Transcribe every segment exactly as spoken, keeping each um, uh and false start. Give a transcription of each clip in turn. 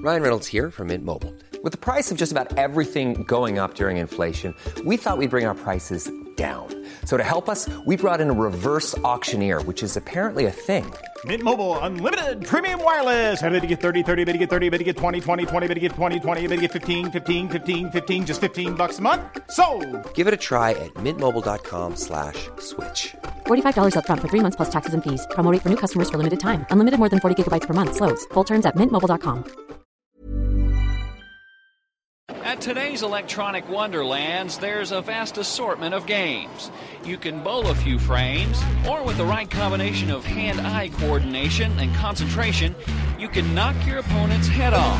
Ryan Reynolds here from Mint Mobile. With the price of just about everything going up during inflation, we thought we'd bring our prices down. So to help us, we brought in a reverse auctioneer, which is apparently a thing. Mint Mobile Unlimited Premium Wireless. How to get thirty, thirty, how to get thirty, how to get twenty, twenty, twenty, how to get twenty, twenty, how to get fifteen, fifteen, fifteen, fifteen, just fifteen bucks a month? Sold! Give it a try at mintmobile.com slash switch. forty-five dollars up front for three months plus taxes and fees. Promo rate for new customers for limited time. Unlimited more than forty gigabytes per month. Slows full terms at mint mobile dot com. At today's electronic wonderlands, there's a vast assortment of games. You can bowl a few frames, or with the right combination of hand-eye coordination and concentration, you can knock your opponent's head off.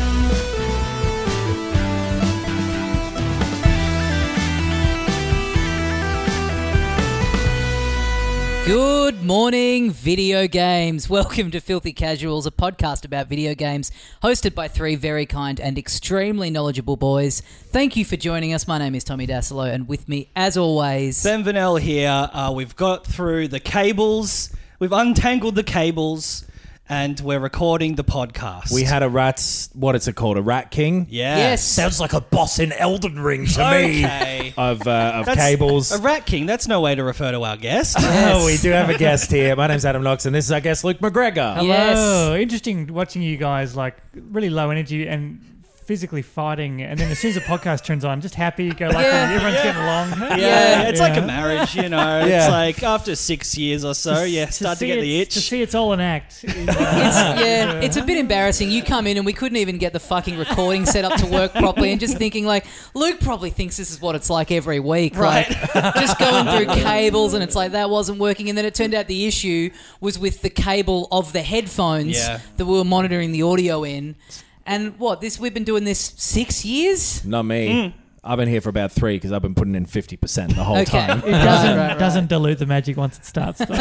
Good morning, video games. Welcome to Filthy Casuals, a podcast about video games, hosted by three very kind and extremely knowledgeable boys. Thank you for joining us. My name is Tommy Dasilo, and with me, as always... Ben Vanel here. Uh, we've got through the cables. We've untangled the cables, and we're recording the podcast. We had a rat's, what is it called, a Rat King? Yeah. Yes. Sounds like a boss in Elden Ring to Okay. me. Of, uh, of That's cables. A Rat King, that's no way to refer to our guest. Oh, we do have a guest here. My name's Adam Knox, and this is our guest, Luke McGregor. Hello. Yes. Interesting watching you guys like really low energy and physically fighting, and then as soon as the podcast turns on, just happy, go like Yeah. everyone's Yeah. getting along. Yeah, it's like a Yeah. marriage, you know. Yeah. It's like after six years or so, yeah, start to, see get the it's- itch. To see it's all an act. is, uh, It's, yeah, it's a bit embarrassing. You come in and we couldn't even get the fucking recording set up to work properly, and just thinking like, Luke probably thinks this is what it's like every week. Right. Like, just going through cables, and it's like, that wasn't working. And then it turned out the issue was with the cable of the headphones Yeah. that we were monitoring the audio in. And what, this we've been doing this six years? Not me. I've been here for about three because I've been putting in fifty percent the whole Okay. time. it doesn't Right, right, doesn't dilute the magic once it starts. Though.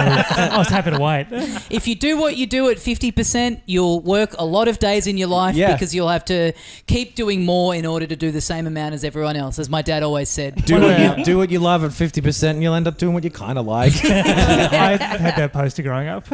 I was happy to wait. If you do what you do at fifty percent, you'll work a lot of days in your life Yeah. because you'll have to keep doing more in order to do the same amount as everyone else, as my dad always said. Do what, you, do what you love at fifty percent, and you'll end up doing what you kind of like. I had that poster growing up.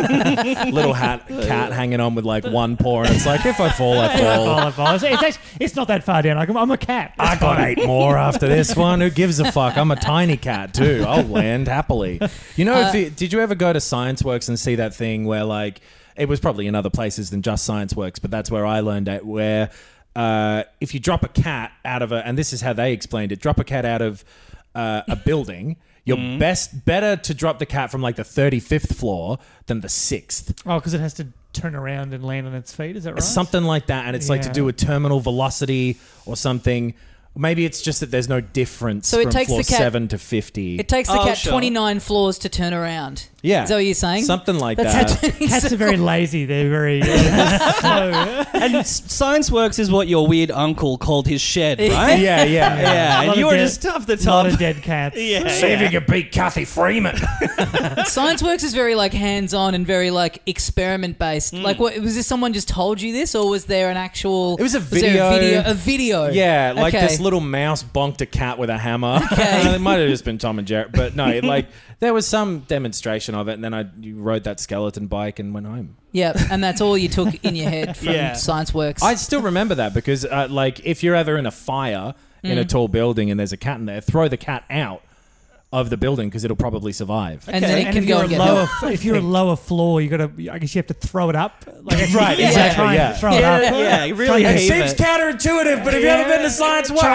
Little hat, cat hanging on with like one paw, and it's like, if I fall, I fall. Oh, oh, it's, it's, actually, it's not that far down. Like, I'm, I'm a cat. I got eight more after this one. Who gives a fuck? I'm a tiny cat too. I'll land happily. You know, if you, did you ever go to ScienceWorks and see that thing where like it was probably in other places than just ScienceWorks, but that's where I learned it. Where uh, if you drop a cat out of a, and this is how they explained it, drop a cat out of uh, a building. You're Mm-hmm. best better to drop the cat from like the thirty-fifth floor than the sixth. Oh, because it has to turn around and land on its feet. Is that right? Something like that, and it's like to Yeah. do with terminal velocity or something. Maybe it's just that there's no difference So it from takes floor the cat- seven to fifty. It takes the Oh, cat sure. twenty-nine floors to turn around. Yeah. Is that what you're saying? Something like That's that. how Cats are very lazy. They're very uh, slow. And S- ScienceWorks is what your weird uncle called his shed, right? yeah, yeah, yeah. Yeah, A lot and of you were dead- just off the A lot top. of dead cats. Yeah, See if yeah. you can beat Kathy Freeman. ScienceWorks is very like hands-on and very like experiment-based. Mm. Like, what was this? Someone just told you this, or was there an actual? It was a there video. a video. A video. Yeah, like Okay. this little mouse bonked a cat with a hammer. Okay. It might have just been Tom and Jerry, but no, it, like there was some demonstration of it, and then I you rode that skeleton bike and went home. Yeah, and that's all you took in your head from Yeah. ScienceWorks. I still remember that because, uh, like, if you're ever in a fire in Mm. a tall building and there's a cat in there, throw the cat out of the building because it'll probably survive. and then it And can if go you're, and a get lower, help. if you're a lower floor, you got to. I guess you have to throw it up. Like, actually- Right, yeah, exactly, Try and yeah. throw Yeah, it up. yeah, you Try really and- It heave seems it. counterintuitive, but have you ever been to science work?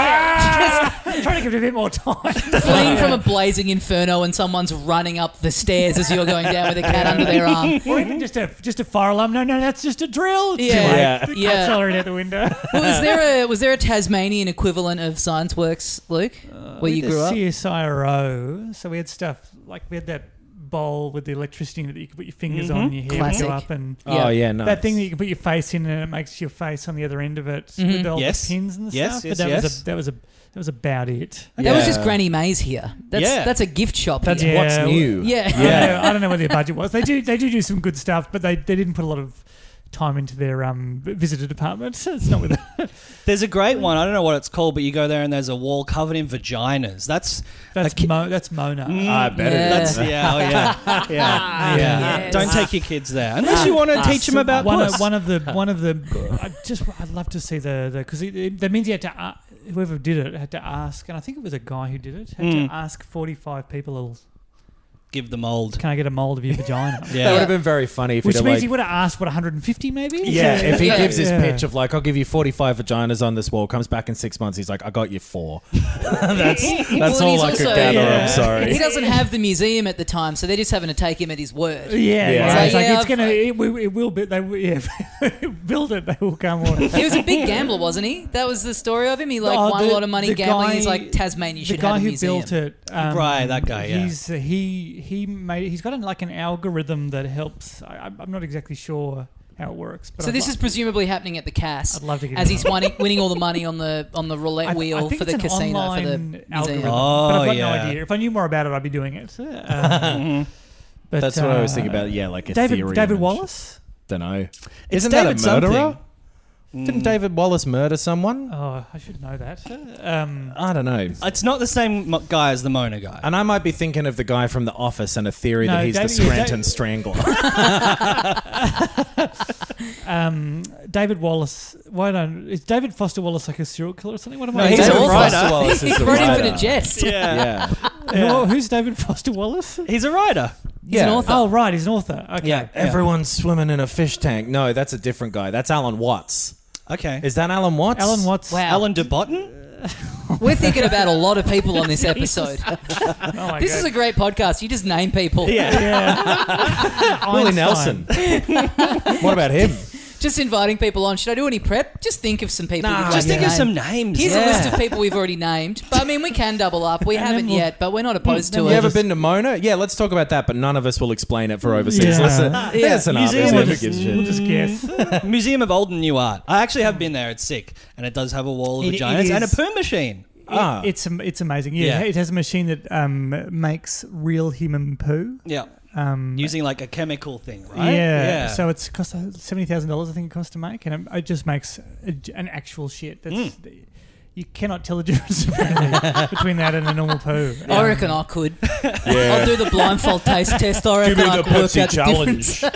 Try, try to give it a bit more time. Fleeing from a blazing inferno and someone's running up the stairs as you're going down with a cat under their arm. Or even just a just a fire alarm. No, no, that's just a drill. It's Yeah. too late. Yeah. The Yeah. cat's already out the window. Well, was there a was there a Tasmanian equivalent of ScienceWorks, Luke, where you We grew had up? C S I R O, so we had stuff like we had that bowl with the electricity that you could put your fingers on and your hair Classic. would go up, and Oh, yeah, nice. that thing that you can put your face in and it makes your face on the other end of it with all Yes. the pins and Yes, stuff. yes, but that yes. was a, that was a that was about it. That was Yeah. just Granny Mays here. That's Yeah. that's a gift shop. That's here. Yeah. what's new. Yeah. I don't know, I don't know what their budget was. They do they do do some good stuff, but they, they didn't put a lot of time into their um, visitor department. It's not with it. There's a great one. I don't know what it's called, but you go there and there's a wall covered in vaginas. That's That's a ki- Mo, that's Mona. Mm, I bet Yeah. it That's is. yeah, oh yeah, yeah, yeah. Yes. Don't take your kids there unless you want to teach them about one puss. of, one of the one of the. I just I'd love to see the because that means you had to uh, whoever did it had to ask, and I think it was a guy who did it had Mm. to ask forty-five people, Give the mold. can I get a mold of your vagina? Yeah. That would have been very funny if Which he'd have, means like, he would have asked what one hundred fifty maybe. yeah, if he Yeah. gives his Yeah. pitch of like, I'll give you forty-five vaginas on this wall, comes back in six months, he's like, I got you four. that's that's Well, all he's I could also- gather. Yeah. I'm sorry. He doesn't have the museum at the time, so they're just having to take him at his word. Yeah, yeah. Yeah. It's like Yeah, it's I've- gonna. It, will- it will be. They will, yeah. Build it. They will come on. He was a big gambler, wasn't he? That was the story of him. He like Oh, won the- a lot of money the gambling. guy- He's like, Tasmania, you the should guy have a who museum. built it, um, Right, that guy, yeah. He's uh, he he made. He's got an, like an algorithm that helps. I, I'm- I'm not exactly sure how it works. But So I'd this li- is presumably happening at the Cass. I'd love to get as in he's on winning, winning all the money on the on the roulette I- I wheel think for the it's an casino for the online museum. algorithm, Oh, but I've got yeah. no idea. If I knew more about it, I'd be doing it. Um, but, That's what I was uh, thinking about. Yeah, like David Ethereum David and Wallace. Don't know. It's Isn't David that a murderer? something. Didn't David Wallace murder someone? Oh, I should know that. Um, I don't know. It's not the same mo- guy as the Mona guy. And I might be thinking of the guy from The Office and a theory No, that he's David- the yeah, Scranton David- Strangler. um, David Wallace. Why don't is David Foster Wallace like a serial killer or something? What am No, I? he's He's a an writer. author. Wallace is He's the wrote writer. Infinite Jest. yeah. Who- Who's David Foster Wallace? He's a writer. He's an Yeah. author. Oh, right, he's an author. Okay. Yeah. Everyone's swimming in a fish tank. No, that's a different guy. That's Alan Watts. Okay. Is that Alan Watts? Alan Watts. Wow. Alan de Botton? We're thinking about a lot of people on this episode. Oh my This God. is a great podcast. You just name people. Yeah. Yeah. Willie Einstein. Nelson. What about him? Just inviting people on. Should I do any prep? Just think of some people. Nah, you'd like Just to think of name. some names. Here's yeah. a list of people we've already named. But I mean, we can double up. We And haven't then we'll- yet, but we're not opposed to You it. ever been to Mona? Yeah, let's talk about that, but none of us will explain it for overseas. Yeah. Listen, Yeah. listen up. Museum Whoever of- gives a shit. We'll just guess. Museum of Old and New Art. I actually have been there. It's sick. And it does have a wall of It- it vaginas and a is- poo machine. Ah. It, it's am- it's amazing. Yeah, Yeah. it has a machine that um, makes real human poo. Yeah. Um, Using like a chemical thing, right? Yeah. So it's cost seventy thousand dollars, I think it costs to make, and it, it just makes a, an actual shit. That's Mm. you cannot tell the difference apparently, between that and a normal poo. I reckon I could. Yeah. I'll do the blindfold taste test. I reckon I could work out the difference.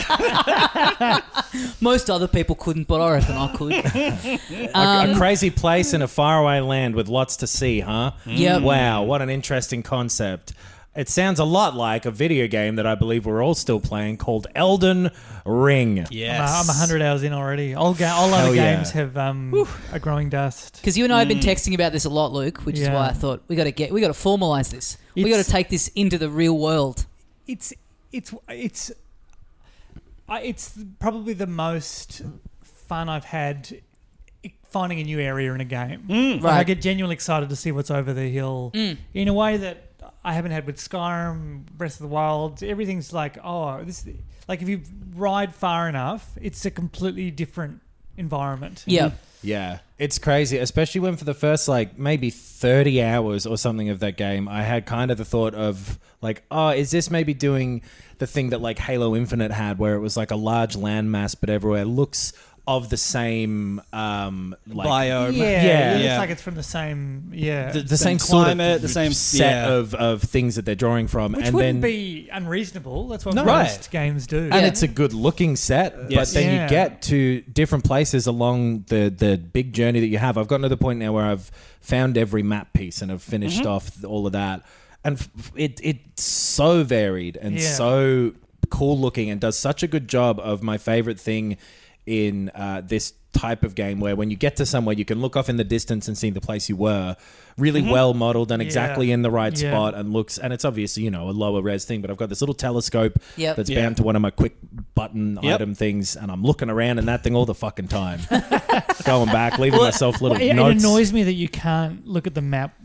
Most other people couldn't, but I reckon I could. A- Um, a crazy place in a faraway land with lots to see, huh? Yep. Wow, what an interesting concept. It sounds a lot like a video game that I believe we're all still playing called Elden Ring. Yes. I'm a hundred hours in already. All, ga- all other Hell yeah. games have um, a growing dust. Because you and I have been texting about this a lot, Luke, which is Yeah. why I thought we got to get, we got to formalize this. we got It's- to take this into the real world. It's it's it's I it's probably the most fun I've had finding a new area in a game. Like, I Right. get genuinely excited to see what's over the hill in a way that I haven't had with Skyrim, Breath of the Wild. Everything's like, oh, this like if you ride far enough, it's a completely different environment. Yeah. Yeah, it's crazy, especially when for the first like maybe thirty hours or something of that game, I had kind of the thought of like, oh, is this maybe doing the thing that like Halo Infinite had, where it was like a large landmass, but everywhere looks of the same um, like Biome. Yeah, Yeah. it looks Yeah. like it's from the same. Yeah, the, the same, sort of climate, the same- set yeah. of, of things that they're drawing from, which and wouldn't then be unreasonable. That's what No. most Right. games do. and Yeah. it's a good looking set, Yes. but then Yeah. you get to different places along the the big journey that you have. I've gotten to the point now where I've found every map piece and have finished Mm-hmm. off all of that, and f- it it's so varied and Yeah. so cool looking, and does such a good job of my favorite thing in uh, this type of game, where when you get to somewhere you can look off in the distance and see the place you were, really well modeled and Yeah. exactly in the right Yeah. spot, and looks, and it's obviously, you know, a lower res thing, but I've got this little telescope Yep. that's Yeah. bound to one of my quick button Yep. item things, and I'm looking around in that thing all the fucking time, going back, leaving myself little Well, it, it notes. annoys me that you can't look at the map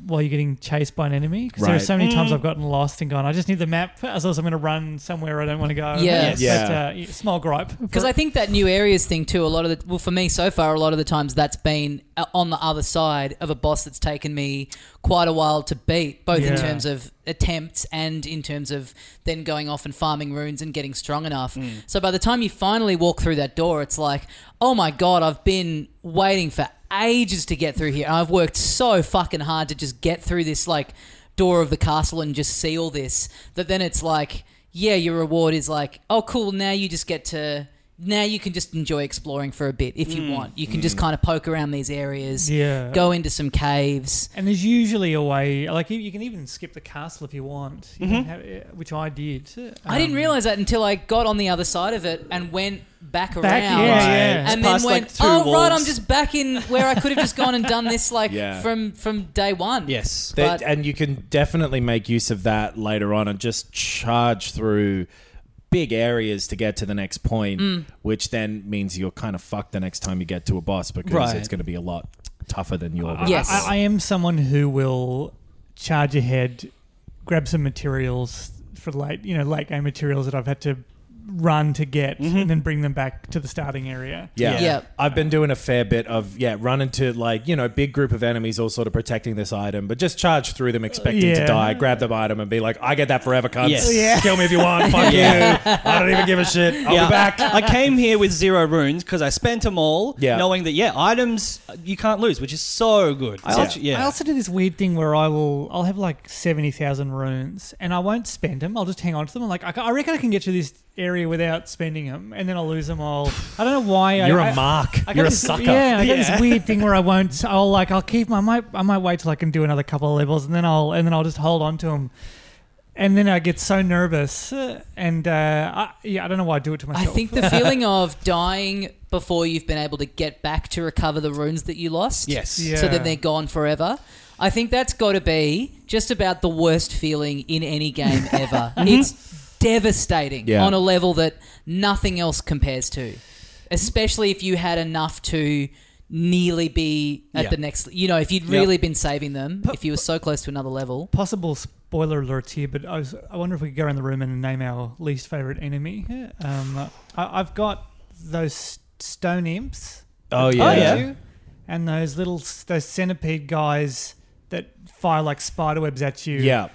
while you're getting chased by an enemy. Because there are Right. so many times I've gotten lost and gone, I just need the map, as well as I'm going to run somewhere I don't want to go. Yeah. But, Yeah. uh, yeah, small gripe. Because I think that new areas thing too, a lot of the, well, for me so far, a lot of the times that's been uh, on the other side of a boss that's taken me quite a while to beat, both in Yeah. terms of attempts and in terms of then going off and farming runes and getting strong enough. So by the time you finally walk through that door, it's like, oh my God, I've been waiting for ages to get through here. And I've worked so fucking hard to just get through this like door of the castle and just see all this, that then it's like, yeah, your reward is like, oh cool, now you just get to, now you can just enjoy exploring for a bit if you want. You can just kind of poke around these areas, Yeah. go into some caves. And there's usually a way, like you, you can even skip the castle if you want, you can have, which I did. I didn't Um, realize that until I got on the other side of it and went back, Back, around. yeah, yeah. And then Past, went, like, two oh right, walls. I'm just back in where I could have just gone and done this like Yeah. from from day one. Yes. That- But- and you can definitely make use of that later on and just charge through big areas to get to the next point, Mm. which then means you're kind of fucked the next time you get to a boss because Right. it's going to be a lot tougher than your I- Yes. I, I am someone who will charge ahead, grab some materials for late, you know, late game materials that I've had to run to get, and then bring them back to the starting area. Yeah. Yeah. I've been doing a fair bit of, yeah, run into like, you know, big group of enemies all sort of protecting this item, but just charge through them expecting Yeah. to die, grab the item and be like, I get that forever, cunts. Yes. Yeah. Kill me if you want. Fuck you. I don't even give a shit. I'll yeah, be back. I came here with zero runes because I spent them all, Yeah. knowing that yeah, items you can't lose, which is so good. I, Such- also, yeah. I also do this weird thing where I will, I'll have like seventy thousand runes and I won't spend them. I'll just hang on to them. I'm like, I, ca- I reckon I can get to this area without spending them, and then I'll lose them all. I don't know why. You're I, a mark. I, I You're got a this, sucker. Yeah, I got Yeah. this weird thing where I won't. I'll like, I'll keep. I might, I might wait till I can do another couple of levels, and then I'll, and then I'll just hold on to them. And then I get so nervous, uh, and uh, I, yeah, I don't know why I do it to I myself. think the feeling of dying before you've been able to get back to recover the runes that you lost. Yes. Yeah. So then they're gone forever. I think that's got to be just about the worst feeling in any game ever. It's devastating Yeah. on a level that nothing else compares to, especially if you had enough to nearly be at Yeah. the next. You know, if you'd really been saving them, if you were so close to another level. Possible spoiler alerts here, but I was. I wonder if we could go around the room and name our least favorite enemy. Um, I, I've got those stone imps. Oh, that yeah. bite yeah. you, and those little those centipede guys that fire like spider webs at you. Yeah.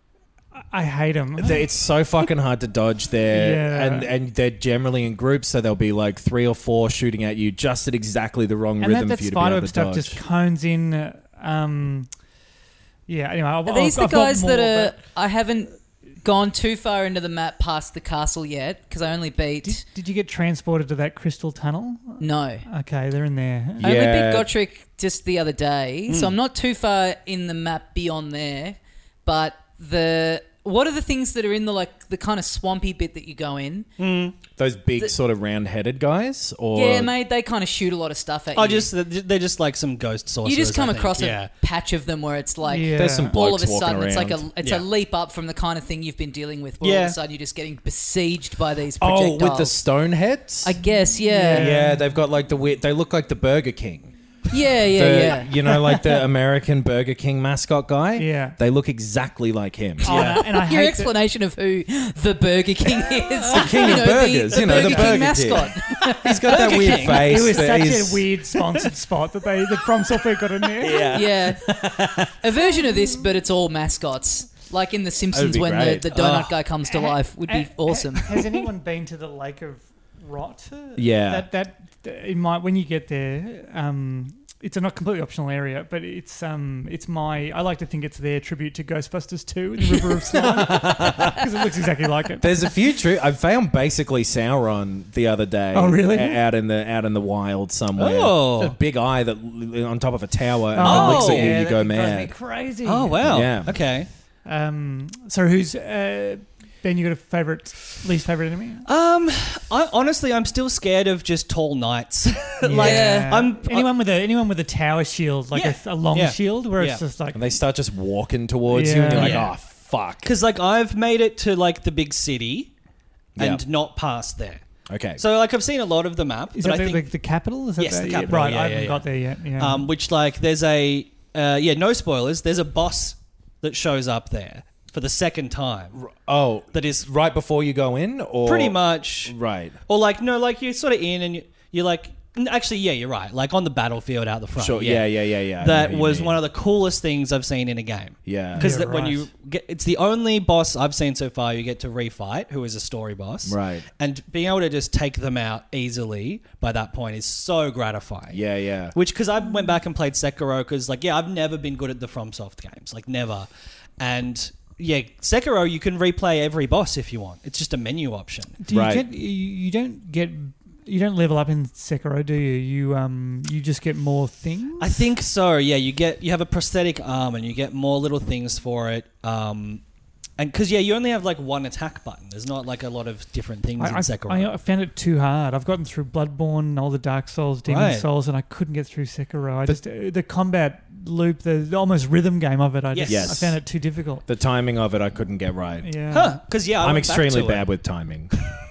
I hate them. They- It's so fucking hard to dodge there, Yeah. and and they're generally in groups, so there'll be like three or four shooting at you just at exactly the wrong and that, rhythm that for you to be spider able web to stuff dodge. just cones in. uh, Um, yeah. Anyway, I've, Are these I've, the I've got guys more, that are? but- I haven't gone too far into the map past the castle yet because I only beat. Did, did you get transported to that crystal tunnel? no. Okay, they're in there. I only Yeah. beat Gotrek just the other day, so I'm not too far in the map beyond there. But the what are the things that are in the like the kind of swampy bit that you go in? Those big The- sort of round-headed guys, or Yeah, mate, they kind of shoot a lot of stuff at Oh, you. just they're just like some ghost sorcerers. you just come I think. across yeah. a patch of them where it's like Yeah. there's some all blokes of a walking sudden around. it's like a it's Yeah. a leap up from the kind of thing you've been dealing with. Where all Yeah. of a sudden you're just getting besieged by these oh, projectiles. with the stone heads. I guess, yeah, yeah, they've got like the weird. They look like the Burger King. yeah, yeah, The- yeah. You know, like the American Burger King mascot guy. Yeah. they look exactly like him. Oh, and I, and I Your hate explanation of who the Burger King is. The king of burgers, you know, the King Burger King. mascot. He's got that weird King. face. It was that such he's- a weird sponsored spot that they that From Software got in there. Yeah. Yeah. A version of this, but it's all mascots. Like in The Simpsons be when the, great. the donut Oh. guy comes to life would be Ha- awesome. ha- Has anyone been to the Lake of Rot? Yeah. That that in my when you get there, um, it's a not completely optional area, but it's um, it's my. I like to think it's their tribute to Ghostbusters two, the River of Slime, because it looks exactly like it. There's a few true. I found basically Sauron the other day. Oh, really? a- Out in the out in the wild somewhere. Oh. A big eye that l- on top of a tower and Oh, then looks at you, yeah, you that go drives me mad. crazy. Oh wow. Yeah. Okay. Um, so who's uh, Ben? You got a favorite, least favorite enemy? Um, I honestly, I'm still scared of just tall knights. like, Yeah. I'm anyone with a anyone with a tower shield, like Yeah. a, a long Yeah. shield, where Yeah. it's just like And they start just walking towards you, and you're like, Yeah. oh fuck. because like I've made it to like the big city, and Yeah. not past there. Okay. So like I've seen a lot of the map, is but that I the, think the, the capital? Is that Yes, the yeah, capital, right, yeah, I yeah, haven't yeah. got there yet. Yeah. um, which like there's a uh, yeah, no spoilers. There's a boss that shows up there for the second time. Oh, That is right before you go in, or pretty much right. Or like no, like you're sort of in and you, you're like. Actually, yeah, you're right. Like on the battlefield out the front. Sure. Yeah, yeah, yeah, yeah. I know That what you was mean. one of the coolest things I've seen in a game. Yeah. Because Yeah, when right. you get, it's the only boss I've seen so far you get to refight, who is a story boss. Right. And being able to just take them out easily by that point is so gratifying. Yeah, yeah. Which, because I went back and played Sekiro, because like, yeah, I've never been good at the FromSoft games, like never. And yeah, Sekiro, you can replay every boss if you want. It's just a menu option. Do you Right. get you, you don't get you don't level up in Sekiro, do you? You um you just get more things. I think so. Yeah, you get you have a prosthetic arm and you get more little things for it. Um, and because yeah, you only have like one attack button. There's not like a lot of different things in I, Sekiro. I, I found it too hard. I've gotten through Bloodborne, all the Dark Souls, Demon Right. Souls, and I couldn't get through Sekiro. I just uh, the combat loop, the, the almost rhythm game of it. I just Yes. I found it too difficult. The timing of it, I couldn't get right. Yeah. Huh? Because yeah, I I'm went back extremely to bad it. with timing.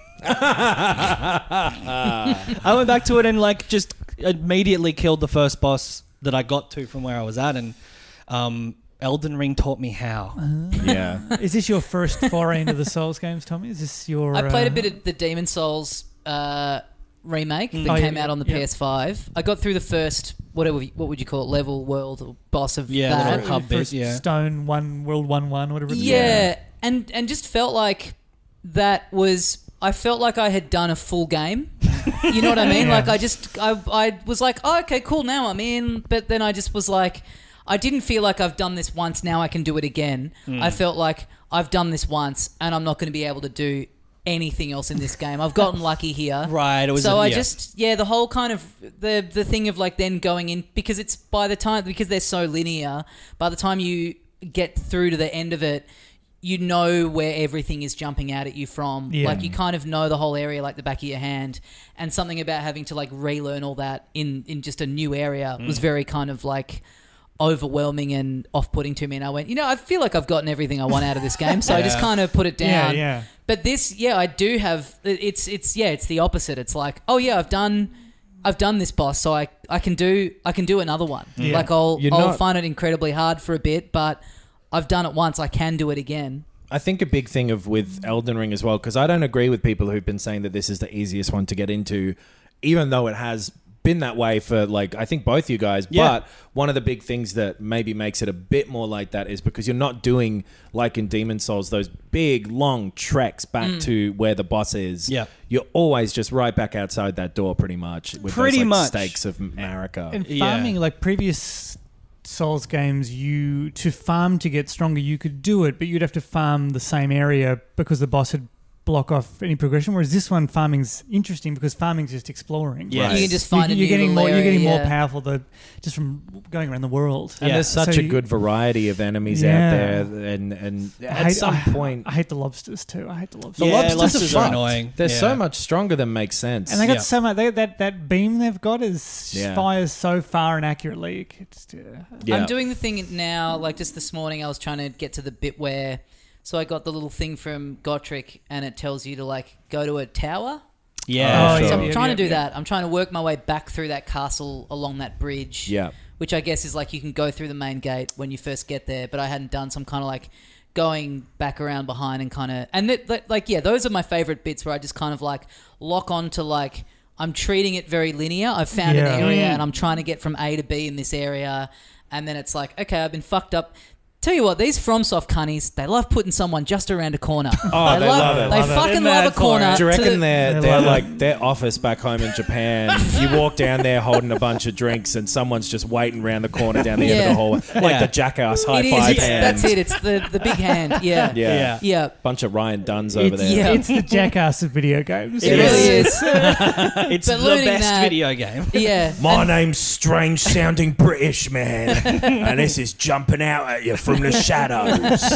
I went back to it and like just immediately killed the first boss that I got to from where I was at, and um, Elden Ring taught me how. Yeah. Is this your first foray into the Souls games, Tommy? Is this your? I played uh, a bit of the Demon Souls uh, remake that Oh, came yeah, out on the yeah. P S five. I got through the first whatever what would you call it level world or boss of Yeah, that. little hub bit, first yeah. Stone One World One One whatever. It's Yeah, and and just felt like that was. I felt like I had done a full game. You know what I mean? Yeah. Like I just I I was like, oh, okay, cool, now I'm in. But then I just was like, I didn't feel like I've done this once. Now I can do it again. I felt like I've done this once, and I'm not going to be able to do anything else in this game. I've gotten lucky here. Right, it was so a- I yeah. just yeah the whole kind of the the thing of like then going in, because it's by the time because they're so linear, by the time you get through to the end of it, you know where everything is jumping out at you from. Yeah. Like you kind of know the whole area like the back of your hand, and something about having to like relearn all that in in just a new area was very kind of like overwhelming and off-putting to me. And I went, you know, I feel like I've gotten everything I want out of this game, so I just kind of put it Yeah, down. yeah. But this, yeah, I do have. It's it's yeah, it's the opposite. It's like, oh yeah, I've done. I've done this boss, so I, I can do I can do another one. Yeah. Like I'll You're I'll not- find it incredibly hard for a bit, but I've done it once. I can do it again. I think a big thing of with Elden Ring as well, because I don't agree with people who've been saying that this is the easiest one to get into, even though it has been that way for like I think both you guys. Yeah. But one of the big things that maybe makes it a bit more like that is because you're not doing like in Demon Souls those big long treks back to where the boss is. Yeah. You're always just right back outside that door, pretty much. With Pretty those, like, much. stakes of Marika. And Yeah. farming, like previous Souls games, you to farm to get stronger, you could do it, but you'd have to farm the same area because the boss would block off any progression. Whereas this one, farming's interesting because farming's just exploring. Yeah. You can just find you, a you're new getting little more. You're area, getting more yeah. powerful the, just from going around the world. And Yeah. there's such So a you- good variety of enemies Yeah. out there, and and I at hate- some I- point, I hate the lobsters too. I hate the lobsters. the Yeah, lobsters, lobsters are, are fucked. annoying. They're Yeah. so much stronger than makes sense. And they got Yeah. so much. They, that that beam they've got is Yeah. fires so far and accurately. It's, uh, Yeah. I'm doing the thing now, like just this morning I was trying to get to the bit where, so I got the little thing from Gotrek and it tells you to like go to a tower. Yeah. Oh, sure. So yeah, I'm trying yeah, to do yeah. that. I'm trying to work my way back through that castle along that bridge. Yeah. Which I guess is like you can go through the main gate when you first get there, but I hadn't done, so I'm kind of like going back around behind and kind of, and that, that, like, yeah, those are my favorite bits where I just kind of like lock on to like, I'm treating it very linear. I've found Yeah. an area Mm. and I'm trying to get from A to B in this area. And then it's like, okay, I've been fucked up. Tell you what, these FromSoft cunnies, they love putting someone just around a corner. Oh, they love it. They Love it. fucking They're love mad a corner. for it. Do you to reckon the- they're, They they're love like their office back home in Japan? You walk down there holding a bunch of drinks and someone's just waiting around the corner down the end of Yeah. the hallway. Like Yeah. the jackass high It is. five It's, hand. that's it. It's the, the big hand. Yeah. Yeah. Yeah. Yeah. Bunch of Ryan Dunns over it's, there. Yeah. it's the jackass of video games. It It really is. is. It's But the learning best that- video game. Yeah. My name's strange sounding British man, and this is jumping out at you from the shadows.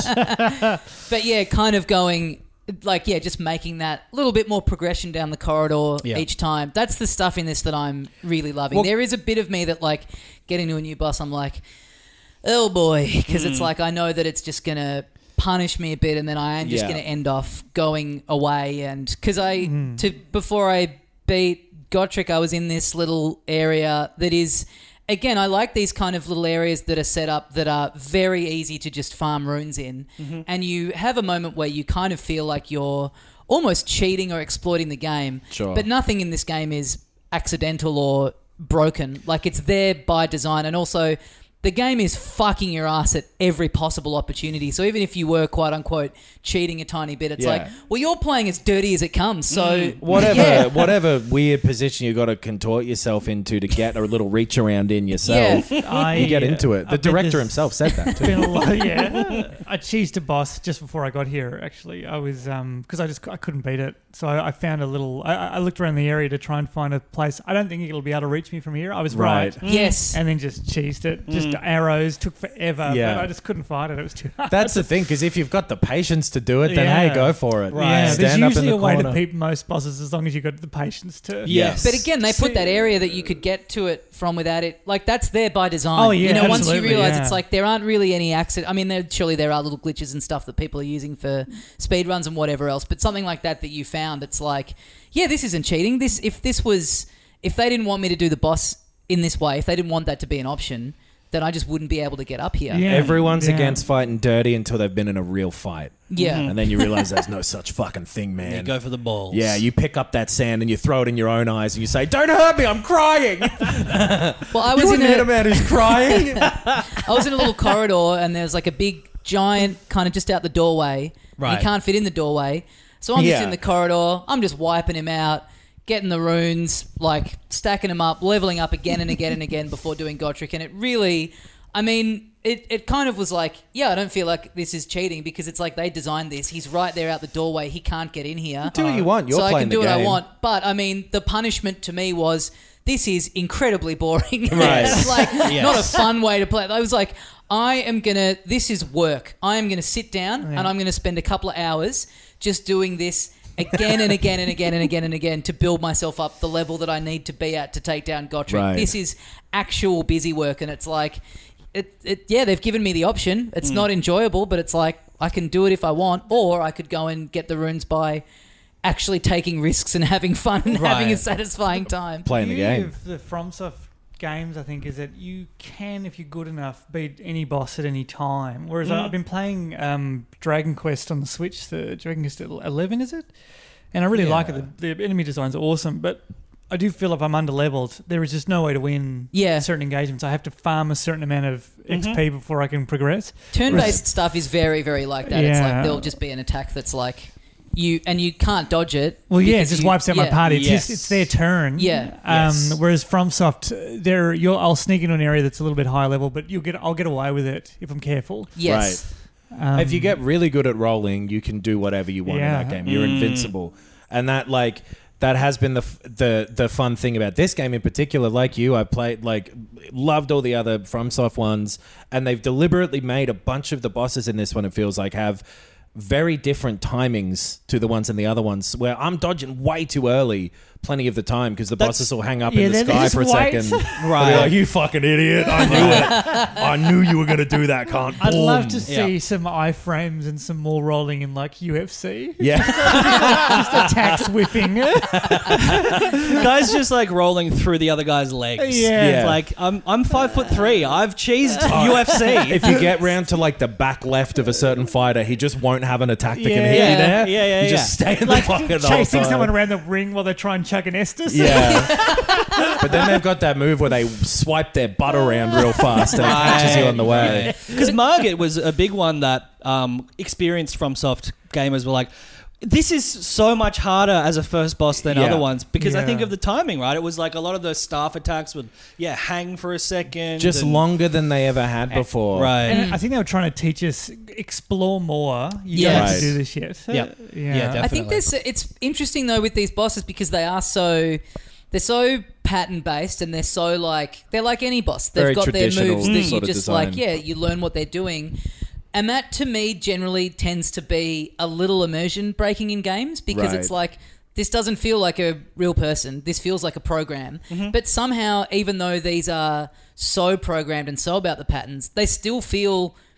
But yeah, kind of going like yeah, just making that little bit more progression down the corridor Yeah. each time. That's the stuff in this that I'm really loving. Well- there is a bit of me that like getting to a new boss, I'm like, oh boy, because it's like I know that it's just gonna punish me a bit, and then I am just Yeah. gonna end off going away. And because I to before I beat Gotrek, I was in this little area that is again, I like these kind of little areas that are set up that are very easy to just farm runes in. Mm-hmm. And you have a moment where you kind of feel like you're almost cheating or exploiting the game. Sure. But nothing in this game is accidental or broken. Like, it's there by design. And also, the game is fucking your ass at every possible opportunity. So even if you were, quote unquote, cheating a tiny bit, it's Yeah. like, well, you're playing as dirty as it comes. So Whatever, yeah. whatever weird position you got to contort yourself into to get a little reach around in yourself, I, you get into it. The I bet director there's himself said that too. been a lot, yeah. I cheesed a boss just before I got here. Actually, I was um because I just I couldn't beat it, so I, I found a little. I, I looked around the area to try and find a place. I don't think it'll be able to reach me from here. I was right, Right. Yes. and then just cheesed it. Just arrows took forever. Yeah. but I just couldn't fight it. It was too hard. That's the thing, because if you've got the patience to do it, then Yeah. hey, go for it. Right. Yeah, there's Stand up in usually the a way corner. to beat most bosses as long as you've got the patience to. Yes. But again, they put that area that you could get to it from without it. Like, that's there by design. Oh, yeah, You know, once you absolutely, realize yeah. it's like there aren't really any accident. I mean, there, surely there are little glitches and stuff that people are using for speed runs and whatever else. But something like that that you found, it's like, yeah, this isn't cheating. This if this was if they didn't want me to do the boss in this way, if they didn't want that to be an option, then I just wouldn't be able to get up here. Yeah. Everyone's Yeah. against fighting dirty until they've been in a real fight. Yeah. And then you realize there's no such fucking thing, man. You go for the balls. Yeah, you pick up that sand and you throw it in your own eyes and you say, "Don't hurt me, I'm crying." Well, I You was in wouldn't hit a a, man who's crying. I was in a little corridor and there's like a big giant kind of just out the doorway. And Right. he can't fit in the doorway. So I'm Yeah. just in the corridor. I'm just wiping him out, getting the runes, like stacking them up, leveling up again and again and again before doing Gotrek. And it really, I mean, it, it kind of was like, yeah, I don't feel like this is cheating because it's like they designed this. He's right there out the doorway. He can't get in here. Do what you want. You're so I playing can do the what I game. want. But I mean, the punishment to me was this is incredibly boring. Right. It's like Yes. not a fun way to play. I was like, I am gonna. This is work. I am gonna sit down and I'm gonna spend a couple of hours just doing this again and again and again and again and again to build myself up the level that I need to be at to take down Gotrek. Right. This is actual busy work, and it's like, it, it. Yeah, they've given me the option. It's not enjoyable, but it's like I can do it if I want, or I could go and get the runes by actually taking risks and having fun and having a Right. satisfying time. Playing the beauty game. of the FromSoft games, I think, is that you can, if you're good enough, beat any boss at any time. Whereas I've been playing um, Dragon Quest on the Switch, the Dragon Quest eleven, is it? And I really like it. The, the enemy designs are awesome, but I do feel if I'm under-leveled, there is just no way to win Yeah. certain engagements. I have to farm a certain amount of X P before I can progress. Turn-based stuff is very, very like that. It's like Yeah. there'll just be an attack that's like you, and you can't dodge it. Well, yeah, it because just you- wipes out my yeah. party. It's Yes. just it's their turn. Yeah. Um, Yes. Whereas FromSoft, there you'll I'll sneak into an area that's a little bit higher level, but you'll get I'll get away with it if I'm careful. Yes. Um, If you get really good at rolling, you can do whatever you want Yeah. in that game. You're invincible, and that like that has been the f- the the fun thing about this game in particular. Like you, I played like loved all the other FromSoft ones, and they've deliberately made a bunch of the bosses in this one. It feels like have very different timings to the ones in the other ones. Where I'm dodging way too early, plenty of the time, because the That's- bosses will hang up Yeah, in the they- they sky just for a wait. second. Right. They'll be like, "You fucking idiot! I knew it. I knew you were gonna do that, cunt." I'd love Boom. to see Yeah. some iframes and some more rolling in like U F C. Yeah. Just attacks whipping. Guys just like rolling through the other guy's legs. Yeah. It's like, I'm, I'm five foot three. I've cheesed U F C. If you get round to like the back left of a certain fighter, he just won't have an attack that can Yeah. hit Yeah. you there. Yeah, yeah, You just yeah. stay in the pocket the whole Chasing time. someone around the ring while they try and chuck an Estus. Yeah. But then they've got that move where they swipe their butt around real fast and it catches you on the way. Because Margit was a big one that um, experienced FromSoft gamers were like, this is so much harder as a first boss than Yeah. other ones, because I Yeah. think of the timing, right? It was like a lot of the staff attacks would, yeah, hang for a second. Just and- longer than they ever had before. Right. And I think they were trying to teach us explore more. You Yeah. don't have Right. to do this yet. Yeah. yeah. Yeah, definitely. I think there's it's interesting though with these bosses because they are so they're so pattern based and they're so like they're like any boss. They've Very got their traditional moves that you sort of just design. like yeah, you learn what they're doing. And that to me generally tends to be a little immersion breaking in games because Right. it's like this doesn't feel like a real person. This feels like a program. Mm-hmm. But somehow even though these are so programmed and so about the patterns, they still feel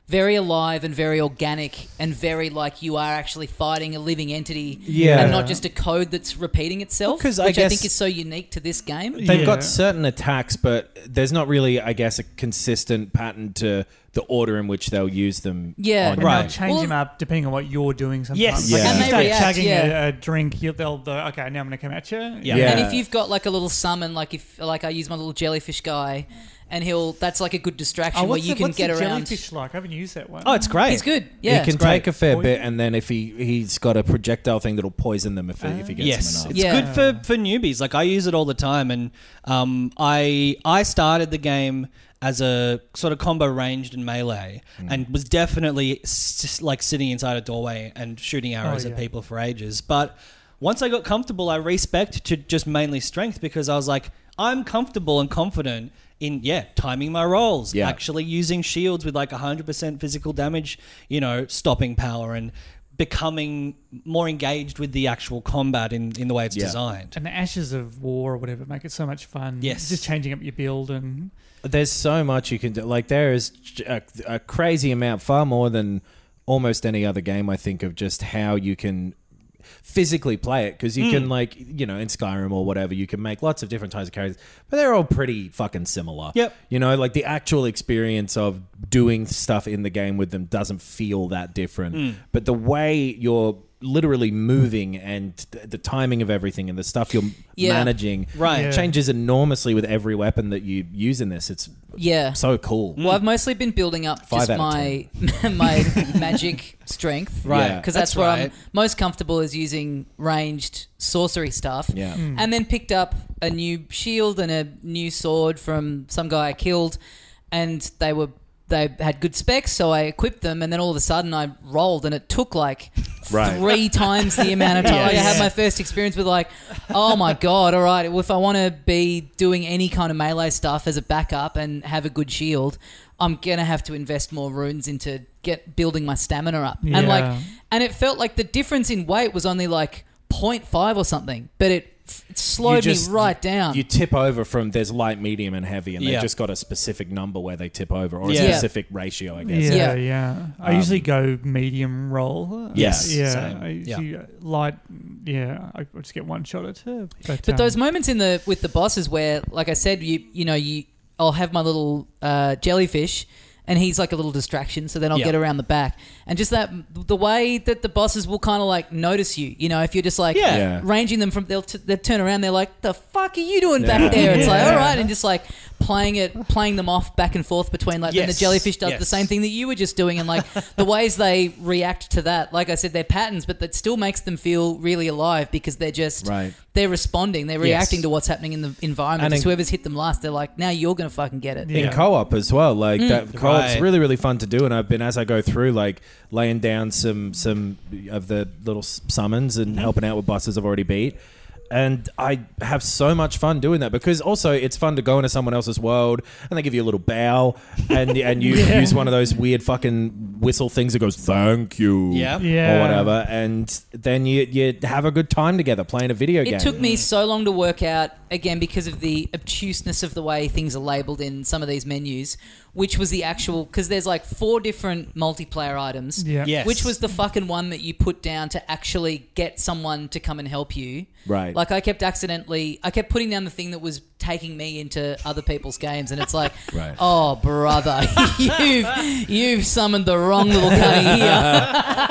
very alive and very organic and very like you are actually fighting a living entity Yeah. and not just a code that's repeating itself, 'cause which I I, guess- think is so unique to this game. They've Yeah. got certain attacks, but there's not really, I guess, a consistent pattern to the order in which they'll use them. Yeah. on And you. they'll Right. change Well- them up depending on what you're doing sometimes. Yes. Like Yeah. if And you they start react, chugging yeah. a, a drink, you'll, they'll go, okay, now I'm going to come at you. Yeah. Yeah. And if you've got like a little summon, like if like I use my little jellyfish guy, and he'll that's like a good distraction Oh, where what's you the, can what's get the around. jellyfish like? I haven't used that one. Oh, it's great. He's good. Yeah. he can it's great. take a fair Poison. bit, and then if he he's got a projectile thing that'll poison them if he, if he gets Yes, them it's enough. Yeah. good for, for newbies. Like I use it all the time, and um, I I started the game as a sort of combo ranged and melee, Mm. and was definitely s- like sitting inside a doorway and shooting arrows Oh, at yeah. people for ages. But once I got comfortable, I respec to just mainly strength because I was like, I'm comfortable and confident in yeah timing my rolls, Yeah. actually using shields with like one hundred percent physical damage, you know, stopping power, and becoming more engaged with the actual combat in, in the way it's Yeah. designed. And the Ashes of War or whatever make it so much fun. Yes. Just changing up your build and... There's so much you can do. Like there is a, a crazy amount, far more than almost any other game. I think of just how you can physically play it because you can like you know in Skyrim or whatever you can make lots of different types of characters, but they're all pretty fucking similar. Yep. You know, like the actual experience of doing stuff in the game with them doesn't feel that different. But the way you're literally moving and th- the timing of everything and the stuff you're Yeah. managing Right. Yeah. changes enormously with every weapon that you use in this. It's Yeah. so cool. Well, I've mostly been building up Five just out of my my magic strength, Right. Yeah. Because that's, That's where I'm right. most comfortable is using ranged sorcery stuff. Yeah. And then picked up a new shield and a new sword from some guy I killed, and they were they had good specs, so I equipped them, and then all of a sudden I rolled, and it took like Right. three times the amount of time. Like I had my first experience with like, oh my god, all right, well, if I want to be doing any kind of melee stuff as a backup and have a good shield, I'm gonna have to invest more runes into get building my stamina up. And Yeah. like, and it felt like the difference in weight was only like zero point five or something, but it, it slowed You just- me right down. You tip over from there's light, medium, and heavy, and Yeah. they've just got a specific number where they tip over, or a Yeah. specific ratio, I guess. Yeah, Yeah. yeah. I usually go medium roll. Yes, Yeah. same. I Yeah. usually, uh, light, yeah. I I just get one shot at it. But, But um, those moments in the with the bosses where, like I said, you you know you I'll have my little uh, jellyfish, and he's like a little distraction. So then I'll Yeah. get around the back, and just that the way that the bosses will kind of like notice you. You know, if you're just like Yeah. Yeah. ranging them from, they'll t- they'll turn around. They're like, "The fuck are you doing back there?" It's like, Yeah. all right, and just like playing it, playing them off back and forth between like. Then the Yes. jellyfish does the Yes. same thing that you were just doing, and like the ways they react to that. Like I said, they're patterns, but that still makes them feel really alive because they're just Right. they're responding, they're Yes. reacting to what's happening in the environment. And Just in- whoever's hit them last, they're like, now you're gonna fucking get it. Yeah. In co-op as well, like that co-op's Right. really really fun to do, and I've been as I go through like laying down some some of the little s- summons and helping out with bosses I've already beat. And I have so much fun doing that because also it's fun to go into someone else's world and they give you a little bow and and you Yeah. use one of those weird fucking whistle things that goes thank you Yeah. Yeah. or whatever, and then you you have a good time together playing a video game. It took me so long to work out, again, because of the obtuseness of the way things are labeled in some of these menus, which was the actual, because there's like four different multiplayer items. Yeah. Yes. Which was the fucking one that you put down to actually get someone to come and help you. Right. Like I kept accidentally, I kept putting down the thing that was taking me into other people's games, and it's like, Right. oh brother, you've you've summoned the wrong little cunny here.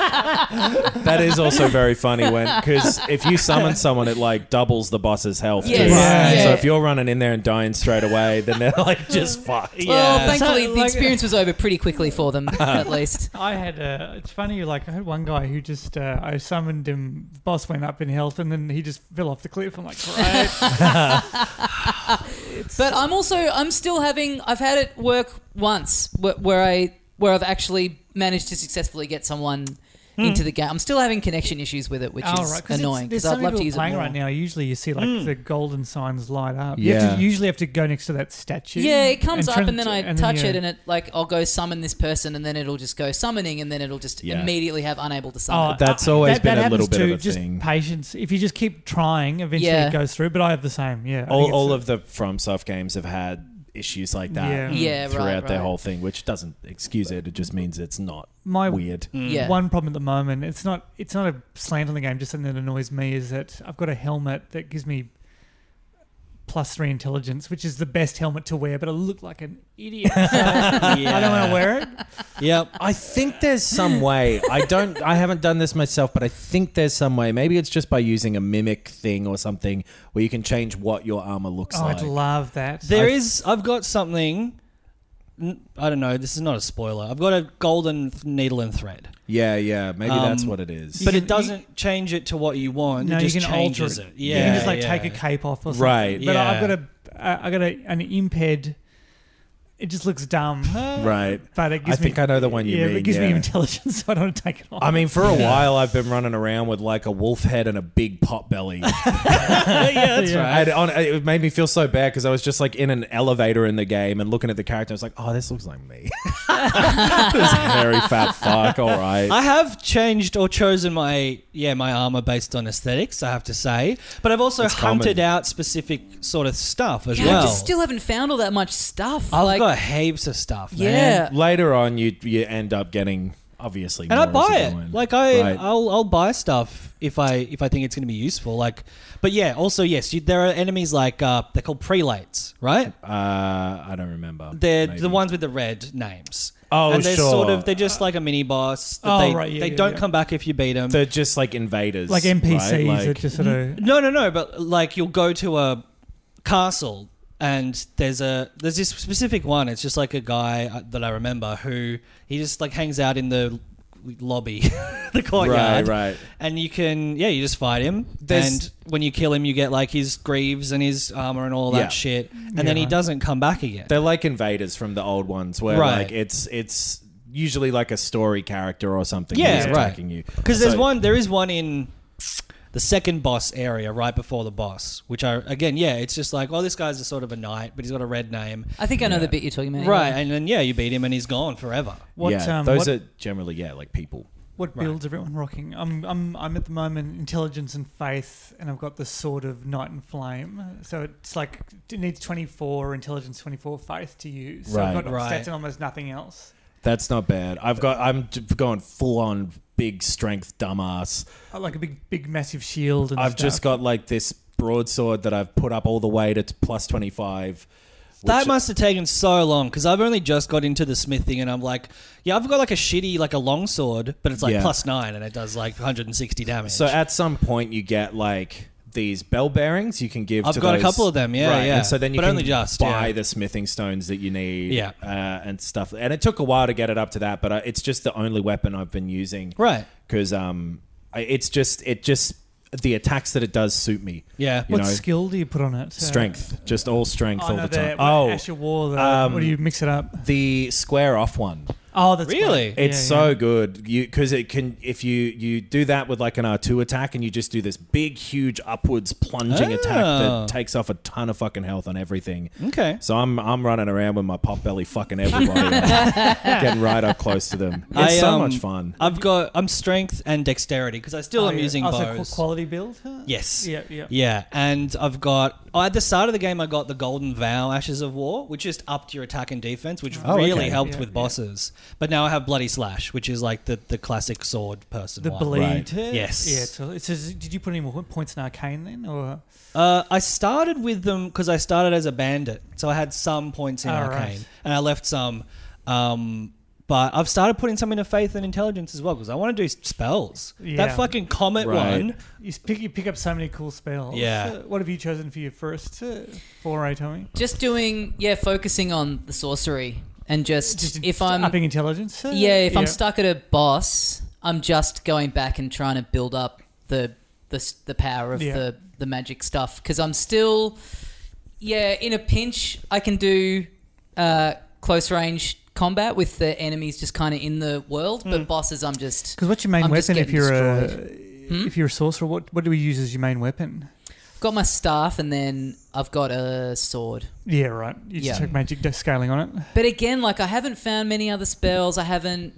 That is also very funny when because if you summon someone, it like doubles the boss's health Yes. too. Right. Yeah. So if you're running in there and dying straight away, then they're like just fucked. Well, Yeah. thankfully So, the like- experience was over pretty quickly for them, at least. I had a. It's funny. Like I had one guy who just. Uh, I summoned him. The boss went up in health, and then he just fell off the cliff. I'm like, great. But I'm also I'm still having I've had it work once wh- where I where I've actually managed to successfully get someone into the game. I'm still having connection issues with it, which Oh, is right, 'cause annoying There's because so I'd many love to people use it playing more. right now. Usually, you see like the golden signs light up. You, Yeah. have to, you usually have to go next to that statue. Yeah, it comes up try- and then I and touch you- it and it like I'll go summon this person and then it'll just go summoning and then it'll just Yeah. immediately have unable to Oh, summon. That's uh, always that- been that a little happens bit of too, a just thing. Patience. If you just keep trying, eventually Yeah. it goes through. But I have the same. Yeah. I All, think all it's- of the FromSoft games have had issues like that Yeah. Yeah, right, throughout their right. whole thing, which doesn't excuse it. It just means it's not My weird. Yeah. One problem at the moment, it's not it's not a slant on the game, just something that annoys me is that I've got a helmet that gives me plus three intelligence, which is the best helmet to wear, but I look like an idiot. So I don't want to wear it. Yep. I think there's some way. I don't. I haven't done this myself, but I think there's some way. Maybe it's just by using a mimic thing or something where you can change what your armor looks Oh, like. I'd love that. There is. I've got something. n- I don't know. This is not a spoiler. I've got a golden th- needle and thread, Yeah, yeah. Maybe that's Um, what it is. but can- it doesn't change it to what you want. No, it just you can alter changes it. it. You Yeah, can just like yeah. take a cape off or something. Right. But Yeah. I've got a, I got a, an imped. It just looks dumb. Right. But it gives I think me, I know the one you yeah, mean. but it gives yeah. me intelligence, so I don't want to take it off. I mean, for a while, I've been running around with like a wolf head and a big pot belly. yeah, that's Yeah. right. And on, it made me feel so bad because I was just like in an elevator in the game and looking at the character. I was like, oh, this looks like me. This hairy fat fuck. All right. I have changed or chosen my yeah my armor based on aesthetics. I have to say, but I've also It's hunted common. out specific sort of stuff as Yeah, well. I just still haven't found all that much stuff. I've like, got heaps of stuff. Man. yeah. Later on, you you end up getting obviously, And I more as buy you it. go in. Like I, Right. I'll, I'll buy stuff if I, if I think it's going to be useful. Like, but yeah. Also, yes, you, there are enemies like uh, they're called prelates, right? Uh, I don't remember. They're Maybe. the ones with the red names. Oh, and they're sure. sort of they're just like a mini boss. That Oh, they, right, yeah, they yeah, don't yeah. come back if you beat them. They're just like invaders, like N P Cs right? that Like, just sort of. No, no, no. But like, you'll go to a castle, and there's a there's this specific one. It's just like a guy uh, that I remember who he just like hangs out in the lobby, the courtyard, Right, right. And you can yeah, you just fight him. There's- and when you kill him, you get like his greaves and his armor and all that Yeah. shit. And then he Yeah. doesn't come back again. They're like invaders from the old ones, where Right. like it's it's usually like a story character or something. Yeah, who's right. attacking you. Because there's So- one, there is one in the second boss area right before the boss, which I again, yeah, it's just like, oh, this guy's a sort of a knight, but he's got a red name, I think I know the bit you're talking about. right? yeah. And then yeah, you beat him and he's gone forever. What, yeah, um, those what, are generally yeah like people. what builds everyone rocking? I'm, I'm, I'm at the moment intelligence and faith, and I've got the sword of night and flame. So it's like it needs twenty-four intelligence, twenty-four faith to use. So Right. I've got Right. stats and almost nothing else. That's not bad. I've got I'm j- going full on big strength dumbass. I like a big, big, massive shield. And I've stuff. just got like this broadsword that I've put up all the way to t- plus twenty-five. That which- must have taken so long because I've only just got into the smithing and I'm like, yeah, I've got like a shitty, like a long sword, but it's like Yeah. plus nine and it does like one hundred sixty damage. So at some point you get like these bell bearings you can give I've to got a those- couple of them, yeah, right. yeah. And so then you But can only just, buy yeah. the smithing stones that you need Yeah. uh, and stuff. And it took a while to get it up to that, but uh, it's just the only weapon I've been using. Right. Because um, I- it's just, it just, the attacks that it does suit me. Yeah. You What know, skill do you put on it? Uh, strength. Just all strength Oh, all no, the time. the, oh, Asher War. The, um, what do you mix it up? the square off one. Oh, that's Really? great. It's Yeah, so yeah. good. You because it can if you you do that with like an R two attack and you just do this big huge upwards plunging attack Oh. that takes off a ton of fucking health on everything. Okay. So I'm I'm running around with my pot belly fucking everybody, and getting right up close to them. It's I, so um, much fun. I've got I'm strength and dexterity because I still Oh, am yeah. using oh, so bows. qu- quality build? Huh? Yes. Yeah, yeah. Yeah, and I've got oh, at the start of the game I got the Golden Vow Ashes of War, which just upped your attack and defense, which Oh, really okay. helped Yeah, with yeah. bosses. But now I have Bloody Slash, which is like the, the classic sword person The one. bleed. Right. Yes. Yeah. So it says, did you put any more points in arcane then, or Uh, I started with them because I started as a bandit, so I had some points in Oh, arcane, right. and I left some. Um, but I've started putting some into faith and intelligence as well because I want to do spells. Yeah. That fucking comet Right. one. you s- pick you pick up so many cool spells? Yeah. Uh, what have you chosen for your first uh, foray, Tommy? Just doing, yeah, focusing on the sorcery and just, Just if I'm, upping intelligence. uh, yeah, if I'm stuck at a boss, I'm just going back and trying to build up the the s- the power of Yeah. the the magic stuff because I'm still, yeah, in a pinch I can do uh, close range combat with the enemies just kind of in the world, but bosses I'm just Because what's your main I'm just weapon if getting you're a destroyed. Hmm? if you're a sorcerer? What what do we use as your main weapon? got my staff and then I've got a sword. Yeah, right. You just Yeah. took magic de- scaling on it. But again, like I haven't found many other spells. I haven't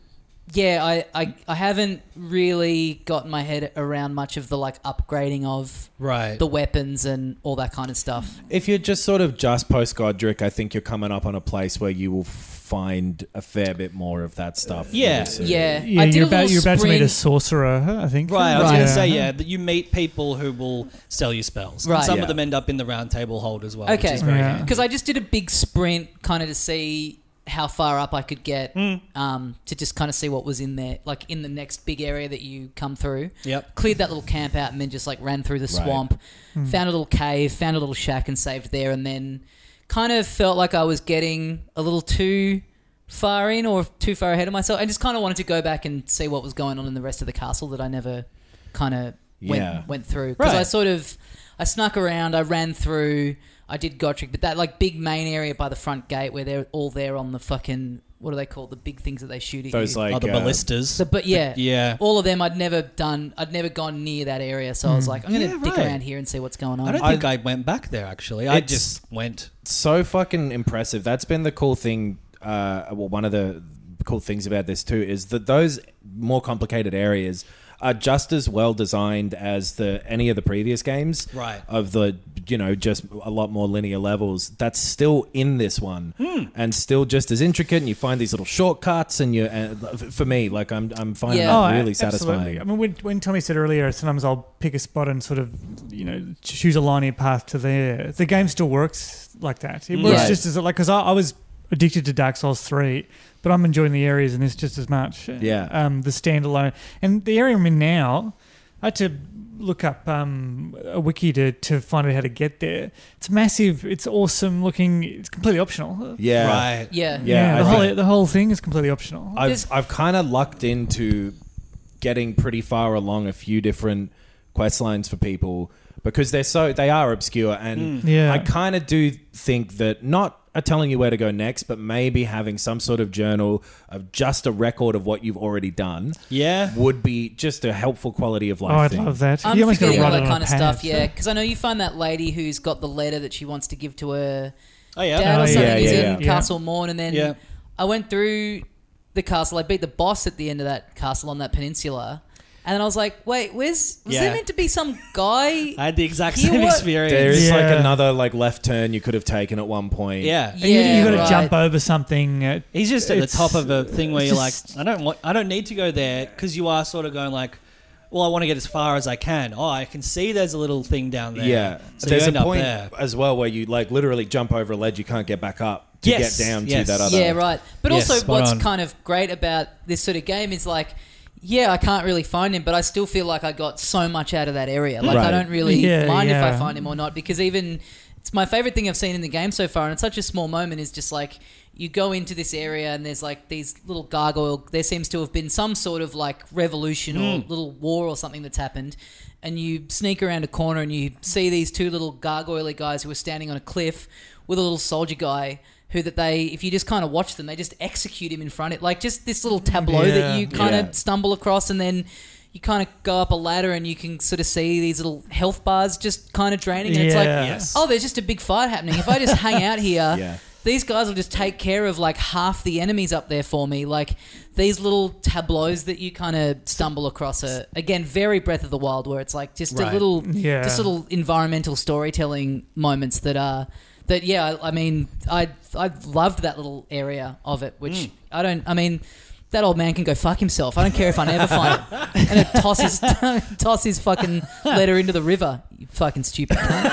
Yeah, I, I, I haven't really gotten my head around much of the like upgrading of Right. the weapons and all that kind of stuff. If you're just sort of just post Godric, I think you're coming up on a place where you will find a fair bit more of that stuff. Yeah. really soon. Yeah, Yeah, I did you're a about little you're about to meet a sprint- sorcerer, I think. Right, I was Right. going Yeah. to say, yeah, that you meet people who will sell you spells. And Right. some Yeah. of them end up in the round table hold as well, which Okay. is very Yeah. handy. Because I just did a big sprint kind of to see how far up I could get, um, to just kind of see what was in there, like in the next big area that you come through. Yep. Cleared that little camp out and then just like ran through the Right. swamp, found a little cave, found a little shack and saved there, and then kind of felt like I was getting a little too far in or too far ahead of myself. I just kind of wanted to go back and see what was going on in the rest of the castle that I never kind of went, Yeah. went through. Because Right. I sort of, I snuck around, I ran through, I did Godric, but that like big main area by the front gate where they're all there on the fucking, what are they called? The big things that they shoot at Those you. like Oh, the uh, ballistas. So, but yeah, Yeah. all of them I'd never done. I'd never gone near that area, so I was like, I'm gonna Yeah, dick right. around here and see what's going on. I don't think I, went back there, actually. I It's- just went. so fucking impressive. That's been the cool thing. Uh, well, one of the cool things about this too is that those more complicated areas are just as well designed as the any of the previous games. Right. Of the, you know, just a lot more linear levels. That's still in this one, and still just as intricate. And you find these little shortcuts, and you. And for me, like I'm, I'm finding Yeah. that Oh, really a- satisfying. absolutely. I mean, when, when Tommy said earlier, sometimes I'll pick a spot and sort of, you know, choose a linear path to there. The game still works like that. It works Right. just as like because I, I was addicted to Dark Souls three, but I'm enjoying the areas in this just as much. Yeah. Um, the standalone and the area I'm in now, I had to look up um, a wiki to, to find out how to get there. It's massive. It's awesome looking. It's completely optional. Yeah. Right. yeah, Yeah, the I whole think- the whole thing is completely optional. There's- I've I've kind of lucked into getting pretty far along a few different quest lines for people because they're so they are obscure, and Yeah. I kind of do think that not a telling you where to go next, but maybe having some sort of journal of just a record of what you've already done Yeah. would be just a helpful quality of life Oh, I'd thing. love that. I'm You almost gotta forgetting all write that it on kind a of pad, stuff. so- Yeah, because I know you find that lady who's got the letter that she wants to give to her Oh, yeah. dad Oh, or something. yeah, He's yeah, in yeah. Castle Morn, and then Yeah. I went through the castle. I beat the boss at the end of that castle on that peninsula, and then I was like, "Wait, where's was Yeah. there meant to be some guy?" I had the exact Here same what- experience. There is like Yeah. another like left turn you could have taken at one point. Yeah. And you, Yeah, you got to right. jump over something. Uh, He's just at the It's- top of a thing where it's you're like, just- I don't want, I don't need to go there because you are sort of going like, well, I want to get as far as I can. Oh, I can see there's a little thing down there. Yeah, so there's you end a up point there. as well where you like literally jump over a ledge you can't get back up to Yes, get down yes. to that other. Yeah, right. But Yes, also, spot what's on. kind of great about this sort of game is like, yeah, I can't really find him, but I still feel like I got so much out of that area. Like, I Right. don't really Yeah, mind if I yeah. find him or not, because even it's my favorite thing I've seen in the game so far, and it's such a small moment. Is just like you go into this area and there's like these little gargoyle. There seems to have been some sort of like revolution or little war or something that's happened. And you sneak around a corner and you see these two little gargoyle guys who are standing on a cliff with a little soldier guy who that they, if you just kind of watch them, they just execute him in front of it. Like just this little tableau Yeah. that you kind Yeah. of stumble across, and then you kind of go up a ladder and you can sort of see these little health bars just kind of draining. And it's like, Yeah. Yes. oh, there's just a big fight happening. If I just hang out here, Yeah. these guys will just take care of like half the enemies up there for me. Like these little tableaus that you kind of stumble across are, again, very Breath of the Wild, where it's like just a Right. little, Yeah. just little environmental storytelling moments that are, that, yeah, I mean, I I loved that little area of it, which I don't, I mean, that old man can go fuck himself. I don't care if I never find him. And then toss his, toss his fucking letter into the river, you fucking stupid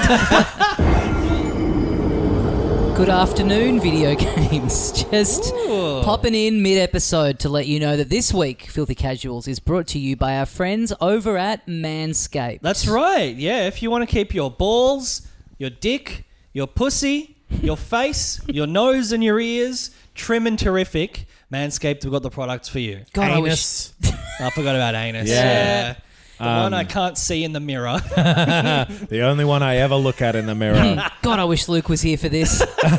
cunt. Good afternoon, video games. Just Ooh. popping in mid-episode to let you know that this week, Filthy Casuals is brought to you by our friends over at Manscaped. That's right. Yeah, if you want to keep your balls, your dick, your pussy, your face, your nose and your ears trim and terrific, Manscaped have got the products for you. God, I wish, Anus. I forgot about anus. Yeah. The one I can't see in the mirror. The only one I ever look at in the mirror. God, I wish Luke was here for this.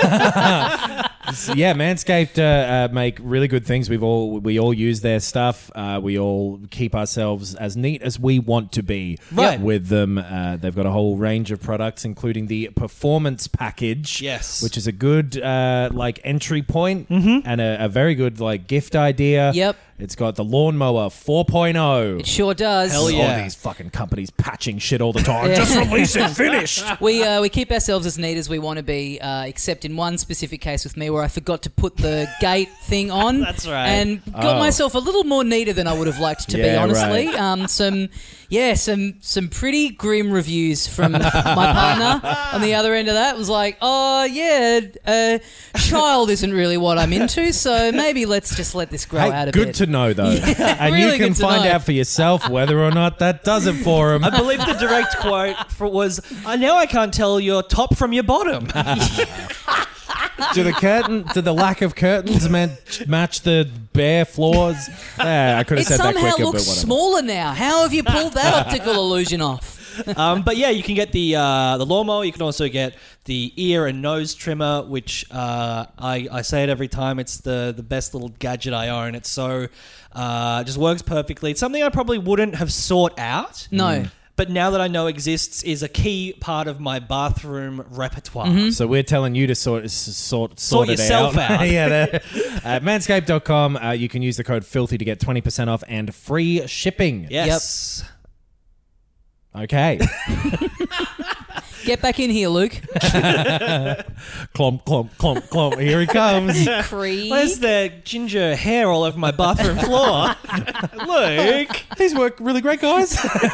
Yeah, Manscaped uh, uh, make really good things. We've all we all use their stuff. Uh, we all keep ourselves as neat as we want to be Right. with them. Uh, they've got a whole range of products, including the Performance Package, Yes. which is a good uh, like entry point and a, a very good like gift idea. Yep. It's got the Lawnmower four point oh. It sure does. Hell yeah. All these fucking companies patching shit all the time. Just release it, finished. We uh, we keep ourselves as neat as we want to be, uh, except in one specific case with me where I forgot to put the gate thing on. That's right. And got Oh. myself a little more neater than I would have liked to be, Yeah, honestly. right. Um, some yeah, some some pretty grim reviews from my partner on the other end of that. It was like, oh yeah, uh, child isn't really what I'm into, so maybe let's just let this grow Hey, out a good bit. to know, though. and really you can good to find know. out for yourself whether or not that does it for him. I believe the direct quote for was, "I now I can't tell your top from your bottom." Do the curtain, do the lack of curtains match, match the bare floors? Yeah, I could have It said that somehow quicker, but looks whatever. smaller now. How have you pulled that optical illusion off? um, but yeah, you can get the uh, the lawnmower. You can also get the ear and nose trimmer, which uh, I, I say it every time. It's the, the best little gadget I own. It's so uh, just works perfectly. It's something I probably wouldn't have sought out. No. But now that I know exists, is a key part of my bathroom repertoire. Mm-hmm. So we're telling you to sort sort sort, Sort it yourself out. yeah, there. At manscaped dot com, uh, you can use the code FILTHY to get twenty percent off and free shipping. Yes. Okay. Get back in here, Luke. Clomp, clomp, clomp, clomp. Here he comes. Creed. Where's the ginger hair all over my bathroom floor? Luke. These work really great, guys.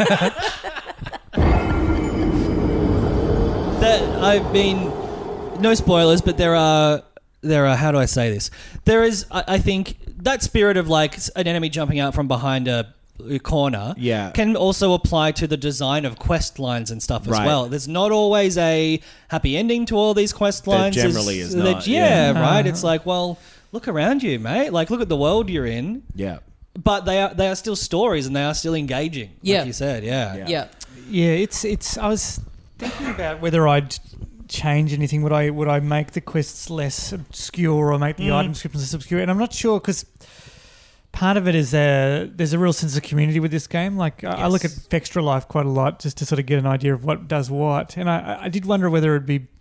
That I mean, no spoilers, but there are there are. How do I say this? There is, I, I think, that spirit of like an enemy jumping out from behind a, a corner. Yeah. Can also apply to the design of quest lines and stuff as Right. well. There's not always a happy ending to all these quest There lines. generally There's- is not, that- Yeah, yeah. right. It's like, well, look around you, mate. Like, look at the world you're in. Yeah. But they are they are still stories and they are still engaging. Like Yeah. you said. Yeah. Yeah. Yeah. Yeah, it's it's. I was thinking about whether I'd change anything. Would I would I make the quests less obscure or make the item descriptions less obscure? And I'm not sure because part of it is uh, there's a real sense of community with this game. Like I I look at Yes. Extra Life quite a lot just to sort of get an idea of what does what, and I, I did wonder whether it'd be.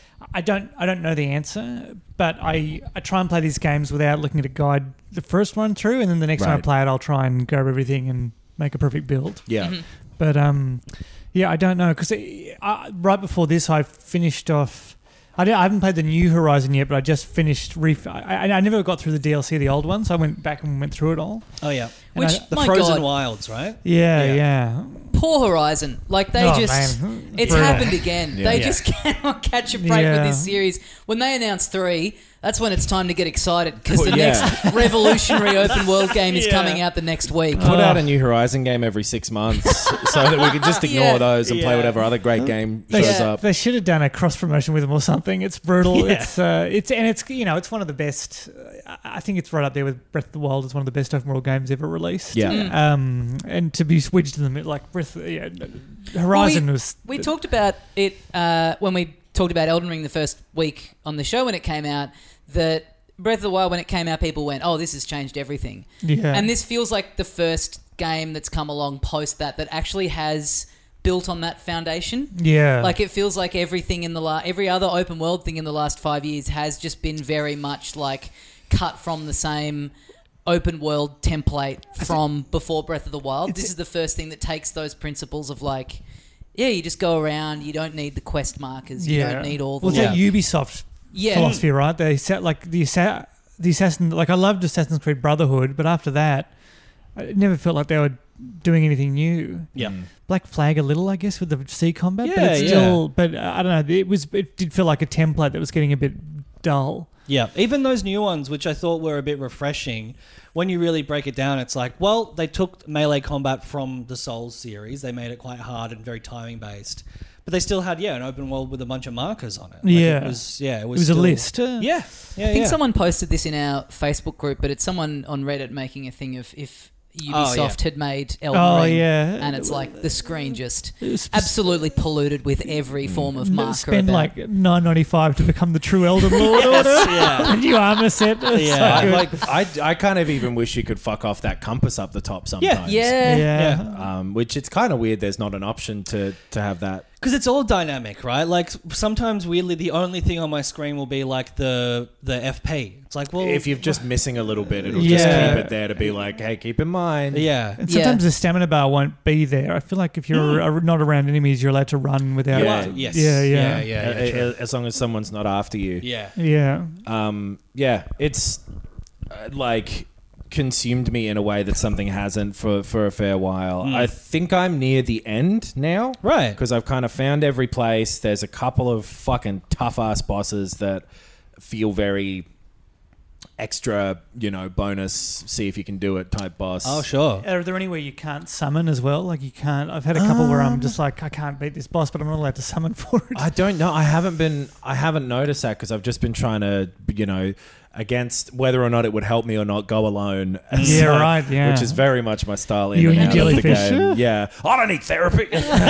I don't I don't know the answer, but I, I try and play these games without looking at a guide the first run through, and then the next time I Right. play it, I'll try and grab everything and make a perfect build. Yeah. But um, yeah, I don't know because uh, right before this, I finished off. I, didn't- I haven't played the new Horizon yet, but I just finished. Ref- I, I I never got through the D L C, of the old one, so I went back and went through it all. Oh yeah. And Which, I- The my Frozen God, Wilds, right? Yeah, Yeah. yeah. poor Horizon. Like, they Oh, just... man. It's Brutal. happened again. Yeah. They Yeah. just cannot catch a break Yeah. with this series. When they announce three, that's when it's time to get excited because the Well, yeah. next revolutionary open world game is Yeah. coming out the next week. Put out a new Horizon game every six months so that we can just ignore Yeah. those and play Yeah. whatever other great game They, shows Yeah. up. they should have done a cross promotion with them or something. It's brutal. Yeah. It's uh, it's and it's you know it's one of the best. Uh, I think it's right up there with Breath of the Wild. It's one of the best open world games ever released. Yeah. Mm. Um, and to be switched to them like Breath, yeah, Horizon Well, we, was. We talked about it uh, when we talked about Elden Ring the first week on the show when it came out, that Breath of the Wild, when it came out, people went, oh, this has changed everything. Yeah. And this feels like the first game that's come along post that that actually has built on that foundation. Yeah. Like, it feels like everything in the la- every other open world thing in the last five years has just been very much like cut from the same open world template from before Breath of the Wild. This is the first thing that takes those principles of like, yeah, you just go around, you don't need the quest markers, you yeah. don't need all the Well, it's that Yeah. Ubisoft Yeah. philosophy, right? They set like the assa- the assassin. Like I loved Assassin's Creed Brotherhood, but after that, it never felt like they were doing anything new. Yeah. Black Flag a little, I guess, with the sea combat, but Yeah, it's yeah. still. But uh, I don't know. It was. It did feel like a template that was getting a bit dull. Yeah, even those new ones, which I thought were a bit refreshing, when you really break it down, it's like, well, they took melee combat from the Souls series. They made it quite hard and very timing based, but they still had yeah an open world with a bunch of markers on it. Like, Yeah. it was yeah, it was, It was a still- list. Uh, Yeah, yeah, I think yeah. someone posted this in our Facebook group, but it's someone on Reddit making a thing of if Ubisoft Oh, yeah. had made Elden Oh, Ring, yeah. and it's like the screen just It was- absolutely polluted with every form of marker. Spend about- like nine ninety five to become the true Elden Lord order. yeah. A new armor set. It's Yeah. so I, good. like I, I kind of even wish you could fuck off that compass up the top sometimes. yeah, yeah. Yeah. Um, which it's kind of weird. There's not an option to to have that. Because it's all dynamic, right? Like sometimes weirdly, the only thing on my screen will be like the the F P. It's like, well, If you're just missing a little bit, it'll Yeah. just keep it there to be like, hey, keep in mind. yeah, And Yeah. sometimes the stamina bar won't be there. I feel like if you're uh, not around enemies, you're allowed to run without. Yeah. Well, yes, Yeah, yeah. yeah, yeah, A- yeah, true. a- as long as someone's not after you. yeah. Yeah. Um, yeah, it's uh, like consumed me in a way that something hasn't for, for a fair while. I think I'm near the end now. Right. Because I've kind of found every place. There's a couple of fucking tough-ass bosses that feel very extra, you know, bonus, see if you can do it type boss. Oh, sure. Are there anywhere you can't summon as well? Like you can't. I've had a couple where I'm just like, I can't beat this boss, but I'm not allowed to summon for it. I don't know. I haven't been. I haven't noticed that because I've just been trying to, you know, against whether or not it would help me or not, go alone. Yeah, right, yeah. Which is very much my style. In You and and out your of the jellyfish. game. Yeah, I don't need therapy.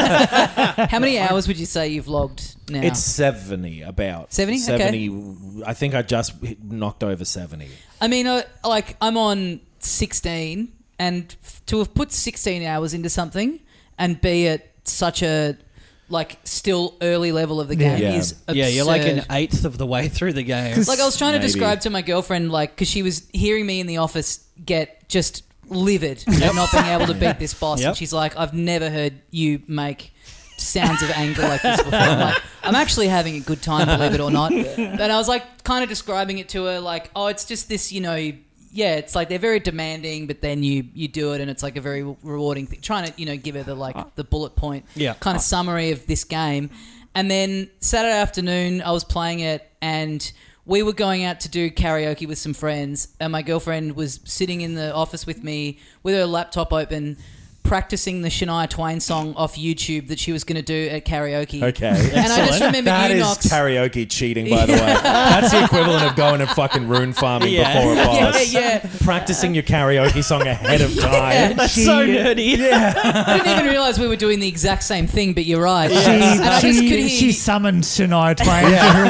How many hours would you say you've logged now? It's seventy, about seventy? Okay. Seventy. I think I just hit- knocked over seventy. I mean, uh, like I'm on sixteen, and f- to have put sixteen hours into something and be at such a like still early level of the game Yeah. is absurd. Yeah, you're like an eighth of the way through the game. Like I was trying to Maybe. describe to my girlfriend, like, because she was hearing me in the office get just livid at not being able to beat this boss, Yep. and she's like, "I've never heard you make sounds of anger like this before." I'm like, I'm actually having a good time, believe it or not. But I was like, kind of describing it to her, like, "Oh, it's just this, you know." Yeah, it's like they're very demanding, but then you you do it, and it's like a very rewarding thing. Trying to you know give her the like the bullet point Yeah. kind of summary of this game, and then Saturday afternoon I was playing it, and we were going out to do karaoke with some friends, and my girlfriend was sitting in the office with me with her laptop open, practicing the Shania Twain song off YouTube that she was going to do at karaoke. Okay. And I just remember That you, is Knox. karaoke cheating, by the way. That's the equivalent of going and fucking rune farming Yeah. before a yeah, boss. yeah. Practicing your karaoke song ahead of time. That's She- so nerdy. I didn't even realise we were doing the exact same thing, but you're right. She, And I just she, could hear she summoned Shania Twain to her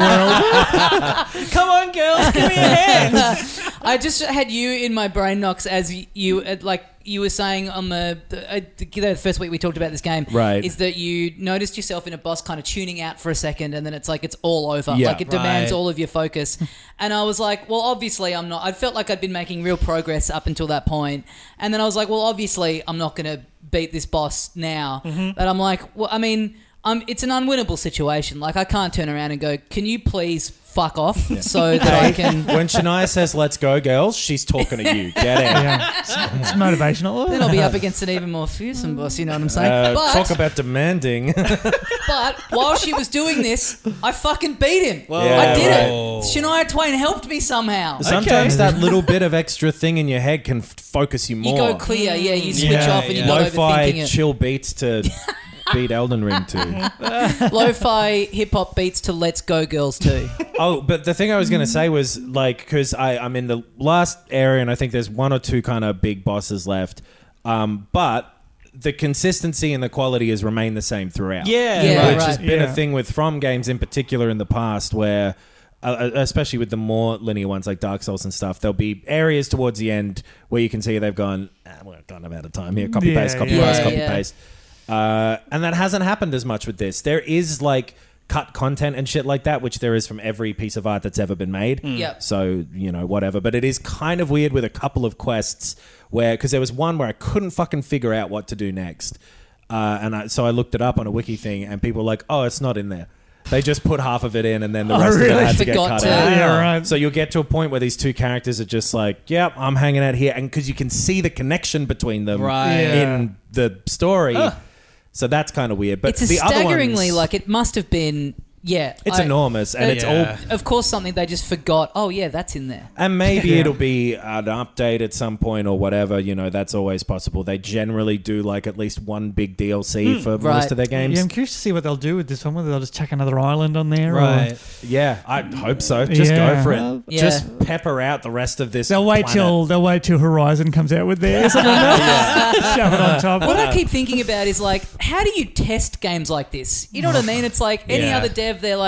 world. Come on, girls, give me a hand. I just had you in my brain, Knox, as y- you uh, like you were saying on the the, uh, the the first week we talked about this game. Right. Is that you noticed yourself in a boss kind of tuning out for a second, and then it's like it's all over. Yeah. Like it demands Right. all of your focus. And I was like, well, obviously I'm not. I felt like I'd been making real progress up until that point, and then I was like, well, obviously I'm not going to beat this boss now. But I'm like, well, I mean. Um, it's an unwinnable situation. Like, I can't turn around and go, can you please fuck off so that I can... When Shania says, let's go, girls, she's talking to you. Get in. Yeah. It's, it's motivational. Then I'll be up against an even more fearsome boss, you know what I'm saying? Uh, but, talk about demanding. but while she was doing this, I fucking beat him. Whoa. I did Whoa. it. Shania Twain helped me somehow. Sometimes that little bit of extra thing in your head can f- focus you You more. go clear, yeah, you switch Yeah, off and you're yeah. not Lo-fi overthinking chill beats to beat Elden Ring to. it. Lo-fi hip-hop beats to Let's Go Girls too. Oh, but the thing I was going to say was like, because I'm in the last area and I think there's one or two kind of big bosses left. Um, but the consistency and the quality has remained the same throughout. Yeah, Yeah, right. Which has right. been Yeah. a thing with From Games in particular in the past where, uh, especially with the more linear ones like Dark Souls and stuff, there'll be areas towards the end where you can see they've gone, ah, we're kind of out of time here. Copy Yeah, paste, copy yeah. paste, Yeah, copy yeah. paste. Uh, and that hasn't happened as much with this. There is like cut content and shit like that, which there is from every piece of art that's ever been made. Yep. So, you know, whatever. But it is kind of weird with a couple of quests where, because there was one where I couldn't fucking figure out what to do next. Uh, and I, so I looked it up on a wiki thing and people were like, oh, it's not in there. They just put half of it in and then the Oh, rest really? of it had to get Forgot cut to- out. Yeah, right. So you'll get to a point where these two characters are just like, yep, I'm hanging out here. And because you can see the connection between them Right. Yeah. in the story. So that's kind of weird. But It's a the other staggeringly, ones, like, it must have been, yeah. it's I- enormous and Uh, it's Yeah. all. Of course, something they just forgot. Oh, yeah, that's in there. And maybe Yeah. it'll be an update at some point or whatever. You know, that's always possible. They generally do like at least one big D L C for right. most of their games. Yeah, I'm curious to see what they'll do with this one. Whether they'll just chuck another island on there, Right. Or Yeah, I hope so. Just Yeah. go for it. Well, Yeah. Just pepper out the rest of this. they'll wait planet. till they'll wait till Horizon comes out with theirs. And then they'll shove it on top. What I keep thinking about is like, how do you test games like this? You know what I mean? It's like any Yeah. other dev, they're like,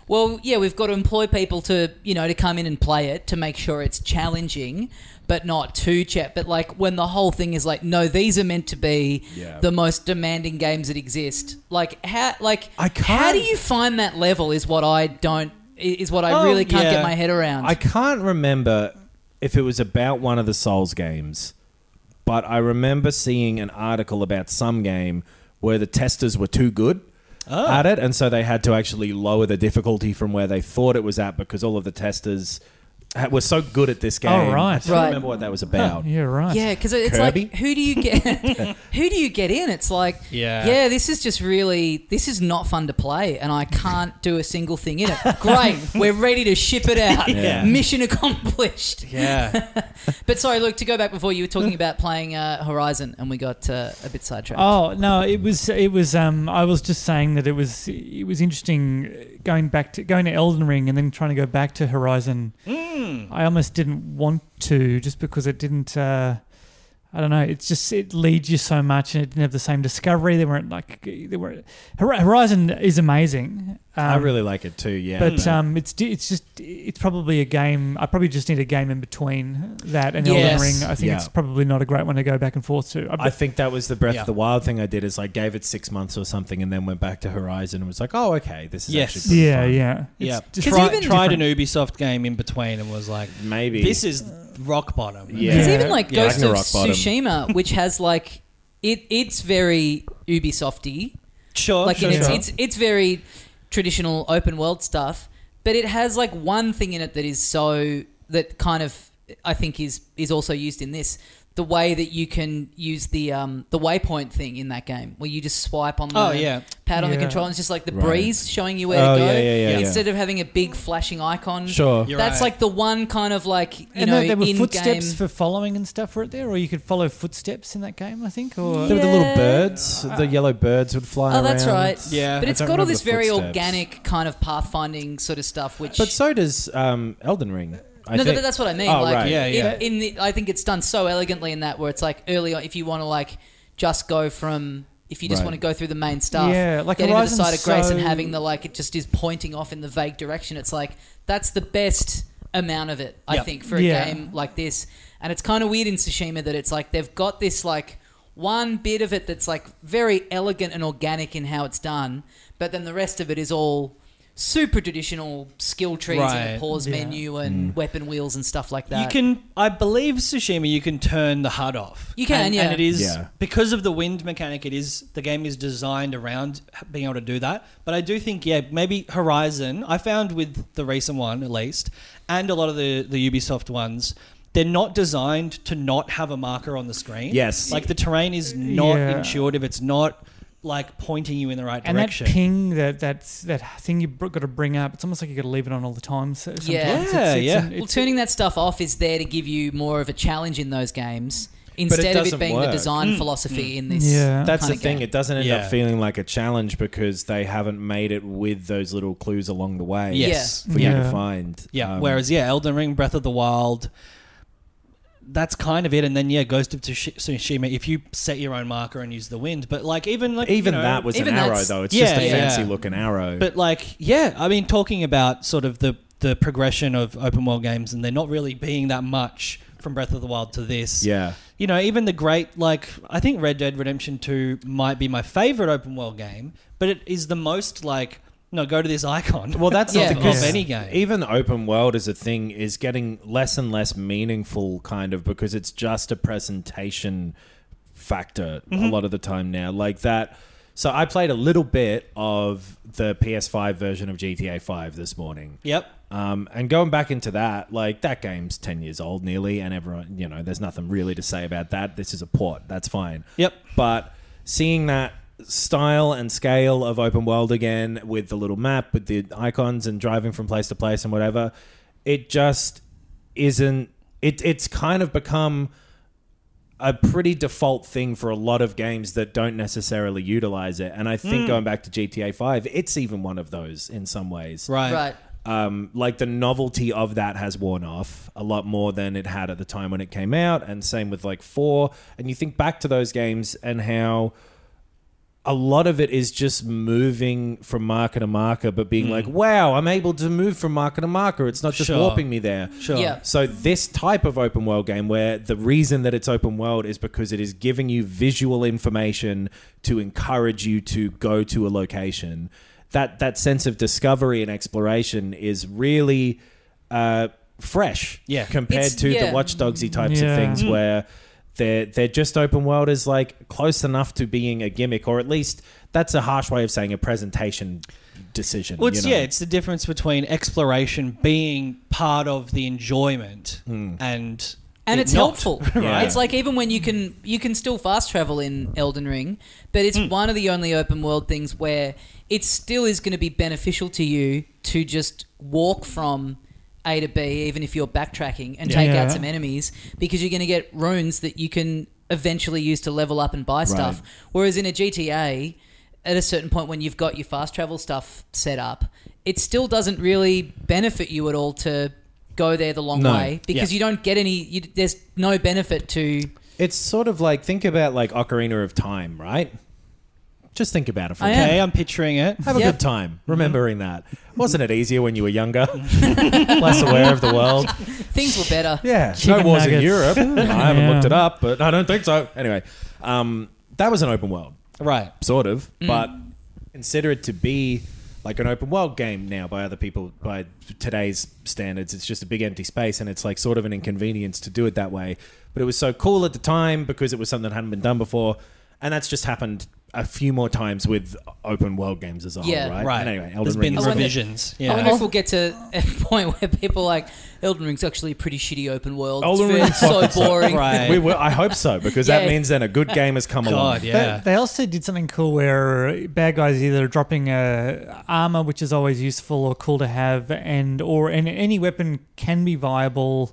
well, yeah, we've got to employ people to, you know, to come in and play it to make sure it's challenging, but not too chat. But like when the whole thing is like, no, these are meant to be Yeah. the most demanding games that exist. Like how, like I can't- how do you find that level? Is what I don't. Is what I Oh, really can't yeah. get my head around. I can't remember if it was about one of the Souls games, but I remember seeing an article about some game where the testers were too good Oh. at it, and so they had to actually lower the difficulty from where they thought it was at because all of the testers ha- were so good at this game. Oh, right. I can't Right. remember what that was about. Yeah, right. Yeah, because it's Kirby? like, who do you get? Who do you get in? It's like, Yeah. yeah, this is just really, this is not fun to play, and I can't do a single thing in it. Great, we're ready to ship it out. Yeah. Mission accomplished. Yeah. But sorry, Luke, to go back before, you were talking about playing uh, Horizon, and we got uh, a bit sidetracked. Oh no, it was it was. Um, I was just saying that it was it was interesting going back to going to Elden Ring and then trying to go back to Horizon. I almost didn't want to just because it didn't. Uh, I don't know. It's just it leads you so much, and it didn't have the same discovery. They weren't like they were. Horizon is amazing. Um, I really like it too. Yeah, But um, it's di- it's just it's probably a game. I probably just need a game in between that and Elden Yes. Ring. I think Yeah. it's probably not a great one to go back and forth to. I think that was the Breath Yeah. of the Wild thing I did. Is I gave it six months or something, and then went back to Horizon and was like, "Oh, okay, this is Yes. actually pretty yeah, fun." yeah, Yeah. It's just Try, even tried an different. Ubisoft game in between and was like, Maybe this is rock bottom. Yeah. Because Yeah. even like Yeah. Ghost of Ragnarok bottom. Tsushima, which has like, it, it's very Ubisofty. Sure. like sure, in its, sure. it's it's very traditional open world stuff, but it has like one thing in it that is so that kind of I think is is also used in this. The way that you can use the um, the waypoint thing in that game, where you just swipe on the Oh, yeah. pad on the Yeah. controller, and it's just like the Right. breeze showing you where Oh, to go. yeah, yeah, yeah, yeah. Instead of having a big flashing icon, Sure. You're that's right. like the one kind of like you and know there, there were in footsteps game. for following and stuff for it there, or you could follow footsteps in that game. I think, or There were the little Yeah. birds. The yellow birds would fly Oh, around. that's right. Yeah. but I it's don't got all remember this the very footsteps. organic kind of pathfinding sort of stuff, which But so does um, Elden Ring. I no, think. but that's what I mean. Oh, like, right. Yeah, in- yeah. In, the, I think it's done so elegantly in that where it's like early on, if you want to like just go from, if you just Right. want to go through the main stuff, Yeah, like get into the Horizon's side of grace and so- having the like, it just is pointing off in the vague direction. It's like that's the best amount of it, I Yep. think, for a Yeah. game like this. And it's kind of weird in Tsushima that it's like they've got this like one bit of it that's like very elegant and organic in how it's done, but then the rest of it is all super traditional skill trees and Right. a pause Yeah. menu and weapon wheels and stuff like that. You can, I believe, Tsushima. You can turn the H U D off. You can, and, yeah. And it is Yeah. because of the wind mechanic. It is the game is designed around being able to do that. But I do think, yeah, maybe Horizon. I found with the recent one at least, and a lot of the the Ubisoft ones. They're not designed to not have a marker on the screen. Yes. Like the terrain is not Yeah. intuitive. It's not like pointing you in the right and direction. that ping, that that's that thing you've got to bring up. It's almost like you got to leave it on all the time. So sometimes. Yeah. It's- Yeah, it's yeah. an- Well, it's- turning that stuff off is there to give you more of a challenge in those games instead of it doesn't being the work. design philosophy in this. Yeah. That's the kind of thing. game. It doesn't end Yeah. up feeling like a challenge because they haven't made it with those little clues along the way. Yes. For you Yeah. to find. Yeah. Um, Whereas, yeah, Elden Ring, Breath of the Wild, that's kind of it. And then, yeah, Ghost of Tsushi- Tsushima, if you set your own marker and use the wind. But, like, even, like, even you know, that was even an arrow, that's- though. It's Yeah, just a yeah. fancy looking arrow. But, like, yeah, I mean, talking about sort of the, the progression of open world games and they're not really being that much from Breath of the Wild to this. yeah. You know, even the great, like, I think Red Dead Redemption two might be my favorite open world game, but it is the most, like, no, go to this icon. Well, that's Yeah. the thing. of Yeah. any game. Even open world as a thing is getting less and less meaningful, kind of, because it's just a presentation factor Mm-hmm. a lot of the time now. Like that. So I played a little bit of the P S five version of G T A five this morning. Yep. Um, and going back into that, like that game's ten years old nearly, and everyone, you know, there's nothing really to say about that. This is a port. That's fine. Yep. But seeing that style and scale of open world again with the little map, with the icons and driving from place to place and whatever, it just isn't, it, it's kind of become a pretty default thing for a lot of games that don't necessarily utilize it. And I think going back to G T A five, it's even one of those in some ways. Right. Right. Um, like the novelty of that has worn off a lot more than it had at the time when it came out, and same with like four. And you think back to those games and how a lot of it is just moving from marker to marker, but being like, wow, I'm able to move from marker to marker. It's not just Sure. warping me there. Sure. Yeah. So this type of open world game where the reason that it's open world is because it is giving you visual information to encourage you to go to a location. That that sense of discovery and exploration is really uh, fresh Yeah. compared It's- to yeah. the Watch Dogsy types Yeah. of things where they're, they're just open world is like close enough to being a gimmick, or at least that's a harsh way of saying a presentation decision. Well, it's, you know? yeah, it's the difference between exploration being part of the enjoyment and and it it's not. helpful. Yeah. It's like even when you can you can still fast travel in Elden Ring, but it's one of the only open world things where it still is going to be beneficial to you to just walk from A to B, even if you're backtracking, and take Yeah. out some enemies, because you're going to get runes that you can eventually use to level up and buy stuff. Right. Whereas in a G T A, at a certain point when you've got your fast travel stuff set up, it still doesn't really benefit you at all to go there the long No. way, because Yeah. you don't get any. You, there's no benefit to. It's sort of like, think about like Ocarina of Time, right? Just think about it for I a am. minute. Okay, I'm picturing it. Have a Yep. good time remembering that. Wasn't it easier when you were younger? Less aware of the world? Things were better. Yeah. Chicken no wars in nuggets. Europe. I haven't Yeah. looked it up, but I don't think so. Anyway, um, that was an open world. Right. Sort of. But consider it to be like an open world game now by other people, by today's standards. It's just a big empty space, and it's like sort of an inconvenience to do it that way. But it was so cool at the time because it was something that hadn't been done before. And that's just happened a few more times with open world games as a whole, Yeah. right? Right. And anyway, Elden There's Ring been is wonder- revisions. I Yeah. wonder if we'll get to a point where people are like, Elden Ring's actually a pretty shitty open world. Elden it's, very- Ring it's so fucking boring. Right. We will, I hope so, because that Yeah. means then a good game has come along. God, yeah. They, they also did something cool where bad guys either dropping uh, armor, which is always useful or cool to have, and or and any weapon can be viable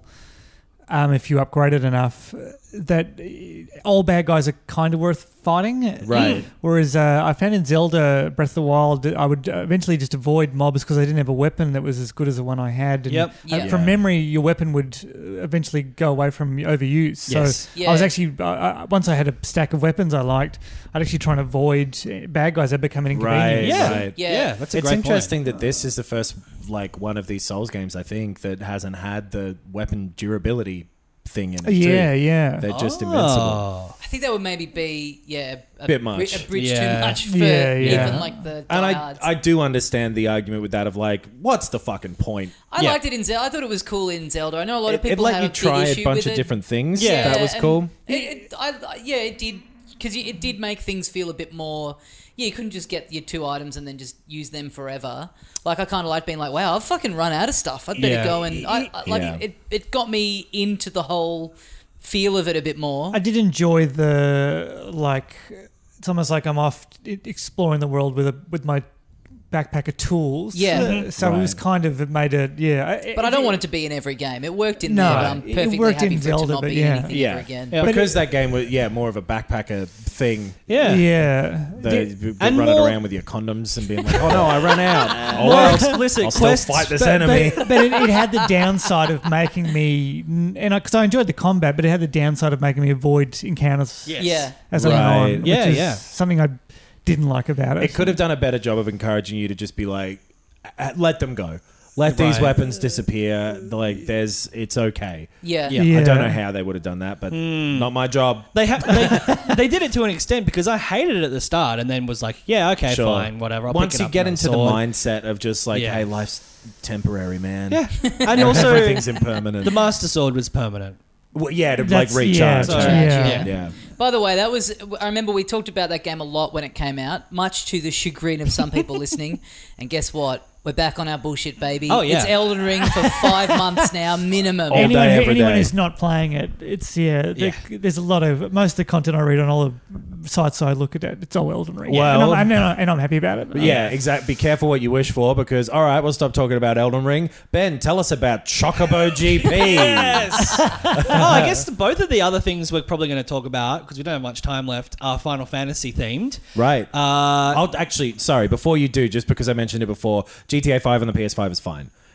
um, if you upgrade it enough. That uh, all bad guys are kind of worth fighting, Right. Whereas uh, I found in Zelda Breath of the Wild, that I would eventually just avoid mobs because I didn't have a weapon that was as good as the one I had. And Yep. uh, Yeah. From Yeah. memory, your weapon would uh, eventually go away from overuse. So Yes. Yeah. I was actually uh, uh, once I had a stack of weapons I liked, I'd actually try and avoid uh, bad guys that become an Right, inconvenience. Yeah. right. Yeah. Yeah, that's a It's great interesting that this is the first like one of these Souls games, I think, that hasn't had the weapon durability thing in it. Yeah, too. yeah. They're point. just invincible. Oh. I think that would maybe be, yeah, a Bit bri- much. a bridge Yeah. too much for Yeah, yeah. even like the And I, diehards. I do understand the argument with that of like, what's the fucking point? I Yeah. liked it in Zelda. I thought it was cool in Zelda. I know a lot of It, it people let had you a big try issue a bunch with of it. different things. Yeah. that was and cool. It, it, I, yeah, it did, because it did make things feel a bit more. Yeah, you couldn't just get your two items and then just use them forever. Like I kind of like being like, wow, I've fucking run out of stuff. I'd better Yeah. go and I, I, like Yeah. it. It got me into the whole feel of it a bit more. I did enjoy the like. It's almost like I'm off e- exploring the world with a with my backpack of tools. Yeah. Uh, so it was Right. kind of it made it. Yeah. But I don't want it to be in every game. It worked in No, there, but I'm it perfectly worked happy in for it to Zelda, not but be yeah. anything Yeah. ever again. Yeah. Because that game was, yeah, more of a backpacker thing. Yeah. Yeah. The, Did- b- and running more- around with your condoms and being like, oh no, I ran out. Oh More well, explicit I'll still quests. fight this but, enemy. but, but it, it had the downside of making me, and because I, I enjoyed the combat, but it had the downside of making me avoid encounters Yes. Yeah. as I went Right. on, which Yeah, is yeah. something I didn't like about it. It could have done a better job of encouraging you to just be like, "Uh, let them go. Let these Right. weapons disappear. Like, there's, it's okay. Yeah. Yeah. Yeah. I don't know how they would have done that, but not my job. They, ha- they they did it to an extent because I hated it at the start and then was like, yeah, okay, Sure. fine, whatever. I'll Once pick it you up get another into sword. the mindset of just like, Yeah. hey, life's temporary, man. Yeah, and also Everything's impermanent. the Master Sword was permanent. Well, yeah, to like That's- recharge. Yeah, So- yeah. yeah. yeah. By the way, that was. I remember we talked about that game a lot when it came out, much to the chagrin of some people listening. And guess what? We're back on our bullshit, baby. Oh, yeah. It's Elden Ring for five months now, minimum. All anyone day, who, every anyone day. who's not playing it, it's yeah, there- Yeah. There's a lot of most of the content I read on all the sites I look at. It, it's all Elden Ring. Well- and I'm, and, I'm, and I'm happy about it. But yeah, exactly. Be careful what you wish for because, all right, we'll stop talking about Elden Ring. Ben, tell us about Chocobo G P. Yes. oh, I guess the, both of the other things we're probably going to talk about because we don't have much time left are Final Fantasy themed. Right. Uh, I'll actually, sorry, before you do, just because I mentioned it before, G T A five on the P S five is fine.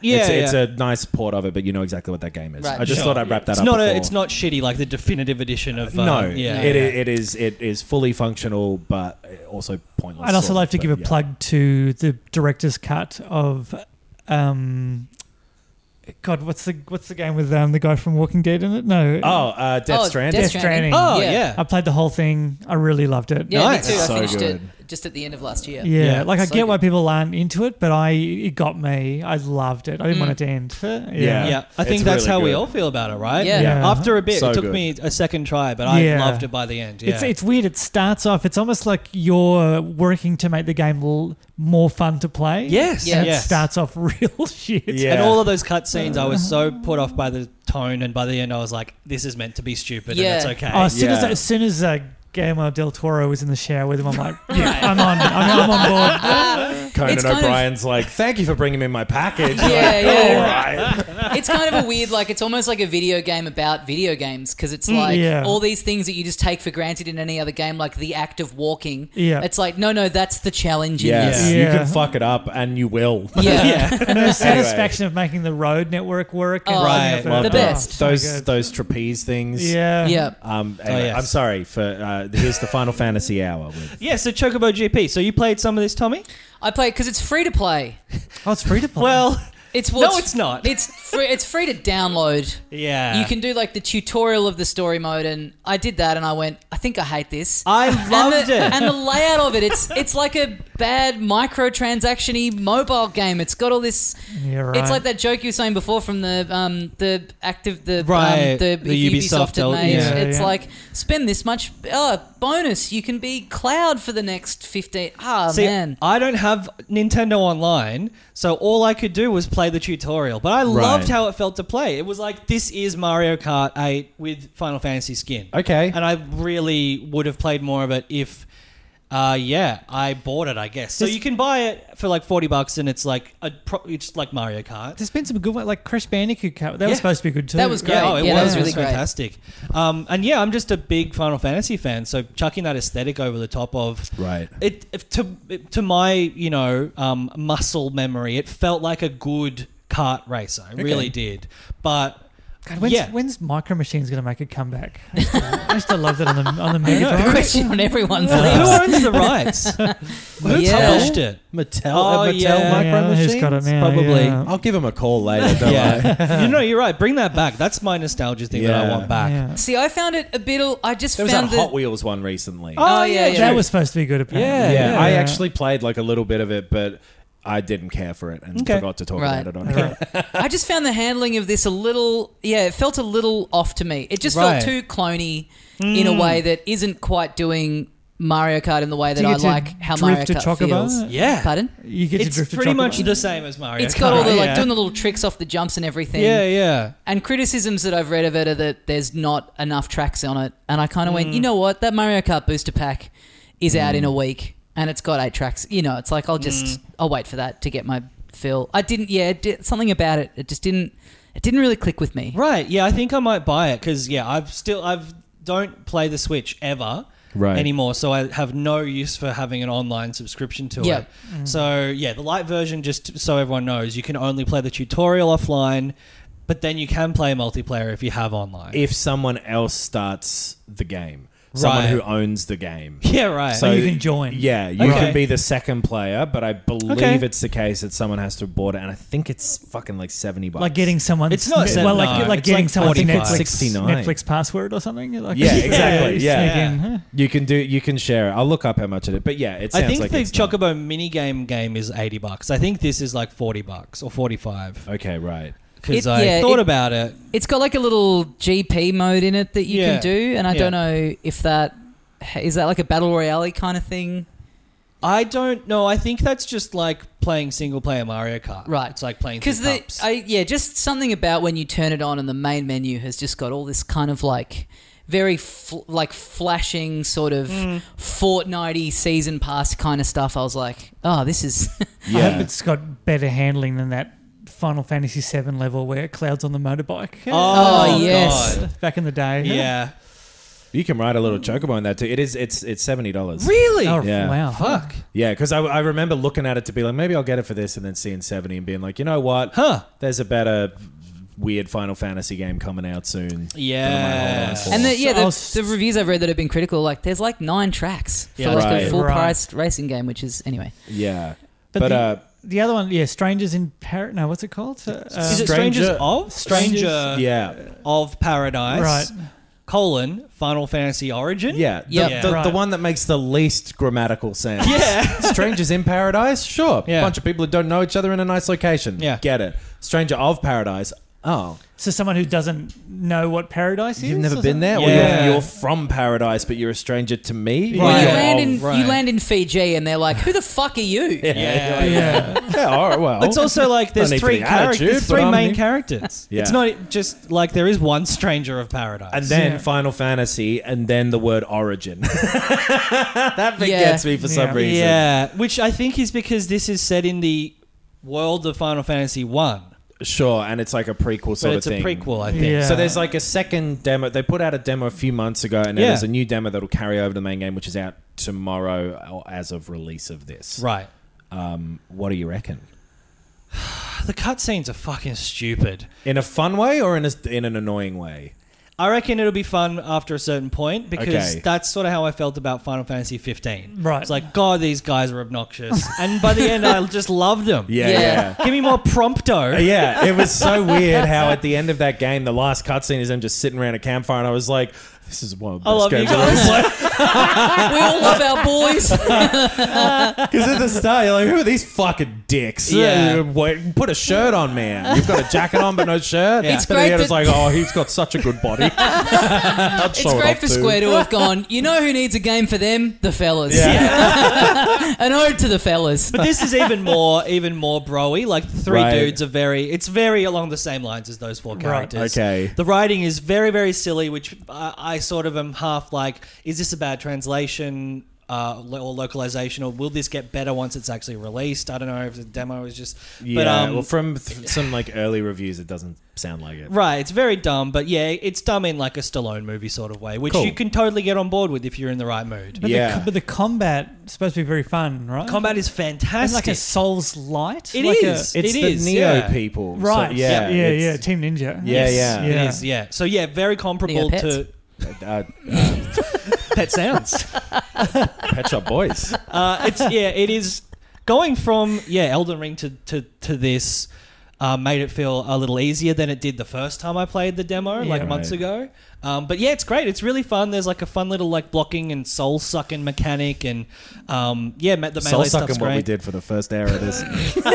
Yeah, it's, it's yeah. a nice port of it, but you know exactly what that game is. Right. I just Sure. thought I'd wrap that It's up. not a, before. it's not shitty like the definitive edition of. Uh, No, yeah, it, yeah. it is it is fully functional, but also pointless. I'd also sort like of, to but give a yeah. plug to the director's cut of, um, God, what's the what's the game with um, the guy from Walking Dead in it? No, Oh, uh, Death Oh, Stranding. Death Death Stranding. Oh Yeah. yeah. I played the whole thing. I really loved it. Yeah, Nice. me too. I So finished good. it just at the end of last year. Yeah, Yeah. like I So get good. why people aren't into it, but I it got me. I loved it. I didn't Mm. want it to end. Yeah, Yeah. Yeah, I think It's that's really how we good. all feel about it, right? Yeah. Yeah. After a bit, So it took good. me a second try, but I Yeah. loved it by the end. Yeah. It's it's weird. It starts off. It's almost like you're working to make the game l- more fun to play. Yes. Yeah. And Yes. it starts off real shit. Yeah. And all of those cutscenes, I was so put off by the tone, and by the end, I was like, "This is meant to be stupid, Yeah. and it's okay." Oh, as soon as Yeah. as soon as uh, Guillermo del Toro was in the shower with him, I'm like, yeah, I'm on. I'm, I'm on board. Conan It's kind of- O'Brien's like, thank you for bringing me my package. Yeah, Like, yeah. all right. It's kind of a weird, like, it's almost like a video game about video games because it's like yeah. all these things that you just take for granted in any other game, like the act of walking. Yeah. It's like, no, no, that's the challenge in Yes, this. Yeah. you can fuck it up, and you will. Yeah. And the satisfaction of making the road network work. And Oh, lining Right. up Love the the best. so Those good. those trapeze things. Yeah. Yeah. Um, anyway, yes. I'm sorry for uh, here's the Final Fantasy hour. With, yeah. So Chocobo G P. So you played some of this, Tommy? I play because it's free to play. Oh, it's free to play. Well, It's No, it's not. It's free. It's free to download. yeah. You can do like the tutorial of the story mode, and I did that, and I went, I think I hate this. I loved and the, it. and the layout of it, it's it's like a bad microtransaction-y mobile game. It's got all this. Yeah, right. It's like that joke you were saying before from the um the active the Right, um, the, the Ubisoft had el- made. yeah, It's yeah. like spend this much. Oh, bonus! You can be Cloud for the next fifteen. Ah, See, man. I don't have Nintendo Online, so all I could do was play the tutorial. But I loved how it felt to play. It was like, this is Mario Kart eight with Final Fantasy skin. Okay. And I really would have played more of it if, uh, yeah, I bought it, I guess. So This- you can buy it for like forty bucks, and it's like a pro- it's like Mario Kart. There's been some good ones, like Crash Bandicoot. That Yeah. was supposed to be good too. That was great. Yeah, oh, it Yeah, that was, was it really was great. fantastic. Um, and yeah, I'm just a big Final Fantasy fan, so chucking that aesthetic over the top of Right. it, if to to my you know um, muscle memory, it felt like a good kart racer. It really did. But God, when's, yeah, when's Micro Machines going to make a comeback? I used to- I used to love that on the on the Mega know. The Drive. question on everyone's who lips. owns the rights? Who Yeah. published it? Mattel, Oh, uh, Mattel yeah. Micro Yeah, who's Machines? got it now? Probably. Yeah. I'll give him a call later. Don't worry. Yeah, you know, you're right. Bring that back. That's my nostalgia thing that I Yeah. want back. Yeah. See, I found it a bit. I just There was that found Hot that. Wheels one recently. Oh, yeah, yeah. That was supposed to be good, apparently. Yeah, yeah, I actually played like a little bit of it, but I didn't care for it and Okay. forgot to talk Right. about it on here. I just found the handling of this a little. Yeah, it felt a little off to me. It just Right. felt too cloney in a way that isn't quite doing Mario Kart in the way Do that you I get to like how Mario drift a Kart chocobo? feels. Yeah. Pardon? You get to It's drift a pretty chocobo. much the same as Mario. It's got all the Kart, like yeah. doing the little tricks off the jumps and everything. Yeah, yeah. And criticisms that I've read of it are that there's not enough tracks on it. And I kind of Mm. went, you know what? That Mario Kart booster pack is out in a week, and it's got eight tracks. You know, it's like I'll just Mm. I'll wait for that to get my fill. I didn't. Yeah, it did, something about it. It just didn't. It didn't really click with me. Right. Yeah, I think I might buy it because yeah, I've still I've don't play the Switch ever. Right. Anymore, so I have no use for having an online subscription to Yeah. it. So yeah, the light version, just so everyone knows, you can only play the tutorial offline, but then you can play multiplayer if you have online. If someone else starts the game, someone Right. who owns the game. yeah, right. So you can join. Yeah, you Okay. can be the second player, but I believe Okay. it's the case that someone has to have bought it, and I think it's fucking like seventy bucks. Like getting someone. It's not well, like, no, like it's getting like someone's forty-five. Netflix, sixty-nine. Netflix password or something. Like, Yeah, exactly, you yeah. sneak in, huh? You can do. You can share it. I'll look up how much it is, but yeah, it sounds I think like the it's not. Chocobo minigame game is eighty bucks. I think this is like forty bucks or forty-five. Okay, right. Because It- I yeah, thought it- about it. It's got like a little G P mode in it that you Yeah. can do, and I Yeah. don't know if that is that like a battle royale kind of thing. I don't know. I think that's just like playing single player Mario Kart. Right. It's like playing Because through the cups. I, yeah, just something about when you turn it on and the main menu has just got all this kind of like very fl- like flashing sort of Mm. Fortnite-y season pass kind of stuff. I was like, oh, this is I Yeah. hope it's got better handling than that Final Fantasy seven level where Cloud's on the motorbike. Oh, Oh, yes. God. Back in the day. Yeah. You can ride a little chocobo in that too. It is. It's it's seventy dollars. Really? Oh, Yeah. wow. Fuck. Yeah, because I, I remember looking at it to be like, maybe I'll get it for this, and then seeing seventy and being like, you know what? Huh. There's a better weird Final Fantasy game coming out soon. Yeah. that I might hold on for. And the, yeah, So the, I'll s- the reviews I've read that have been critical, like there's like nine tracks for Yeah, like right. a full Right. priced racing game, which is anyway. yeah, But, but, the, uh, the other one, yeah, Strangers in Paradise. No, what's it called? Uh, Is it Stranger- Strangers of? Stranger Strangers- yeah, of Paradise. Right. Colon, Final Fantasy Origin. yeah, the, Yep. the, the Right. one that makes the least grammatical sense. Yeah. Strangers in Paradise, sure. Yeah. Bunch of people who don't know each other in a nice location. Yeah. Get it. Stranger of Paradise. Oh, So someone who doesn't know what Paradise is? you've never or been there? something? Or Yeah. you're, you're from Paradise, but you're a stranger to me? Well, Right. you You're land of- in right. you land in Fiji, and they're like, "Who the fuck are you?" Yeah. Yeah. Yeah, all right, well. It's also like there's No need for three the characters, attitude, there's but three I'm main here. characters. Yeah. It's not just like there is one Stranger of Paradise. And then Yeah. Final Fantasy, and then the word origin. That bit Yeah. gets me for some Yeah. reason. yeah, which I think is because this is set in the world of Final Fantasy One, Sure, and it's like a prequel sort but of it's thing. a prequel, I think. Yeah. So there's like a second demo. They put out a demo a few months ago, and then Yeah. there's a new demo that'll carry over to the main game, which is out tomorrow or as of release of this. Right. Um, what do you reckon? The cutscenes are fucking stupid. In a fun way or in a, in an annoying way? I reckon it'll be fun after a certain point because Okay. that's sort of how I felt about Final Fantasy fifteen. Right. It's like, God, these guys are obnoxious. And by the end, I just loved them. Yeah, Yeah. yeah. Give me more prompto. Yeah, it was so weird how at the end of that game, the last cutscene is them just sitting around a campfire, and I was like, "This is one of the I best love you games I've ever guys. played." We all love our boys. Because at the start, you're like, "Who are these fucking dicks?" Yeah. Uh, wait, put a shirt on, man. You've got a jacket on but no shirt. Yeah. It's And great then it's that- like, "Oh, he's got such a good body." I'd It's show it great off for too. Square to have gone, you know who needs a game for them? The fellas. Yeah. An ode to the fellas. But this is even more, even more bro-y. Like the three Right. dudes are very. It's very along the same lines as those four characters. Okay. The writing is very, very silly, which I, I sort of am half like, is this a bad translation uh, lo- or localization, or will this get better once it's actually released? I don't know if the demo is just. Yeah, But um, well, from th- some like early reviews, it doesn't sound like it. right, it's very dumb, but yeah, it's dumb in like a Stallone movie sort of way, which Cool. you can totally get on board with if you're in the right mood. But Yeah. The, but the combat is supposed to be very fun, right? Combat is It's fantastic. like a Souls light. It like is. A, It's It the is, Neo yeah. people. So, right. yeah. Yeah. Yeah. it's- Team Ninja. Yeah, Yes, yeah. It Yeah. is, yeah. So yeah, very comparable Neopets. to Uh, uh, Pet Sounds. Pet Shop Boys. Uh, it's yeah, it is going from yeah Elden Ring to to to this. Uh, made it feel a little easier than it did the first time I played the demo, like Yeah. months Right. ago. Um, but yeah, it's great. It's really fun. There's like a fun little like blocking and soul sucking mechanic, and um, yeah, me- the Soul melee stuff's sucking what we great. did for the first hour of this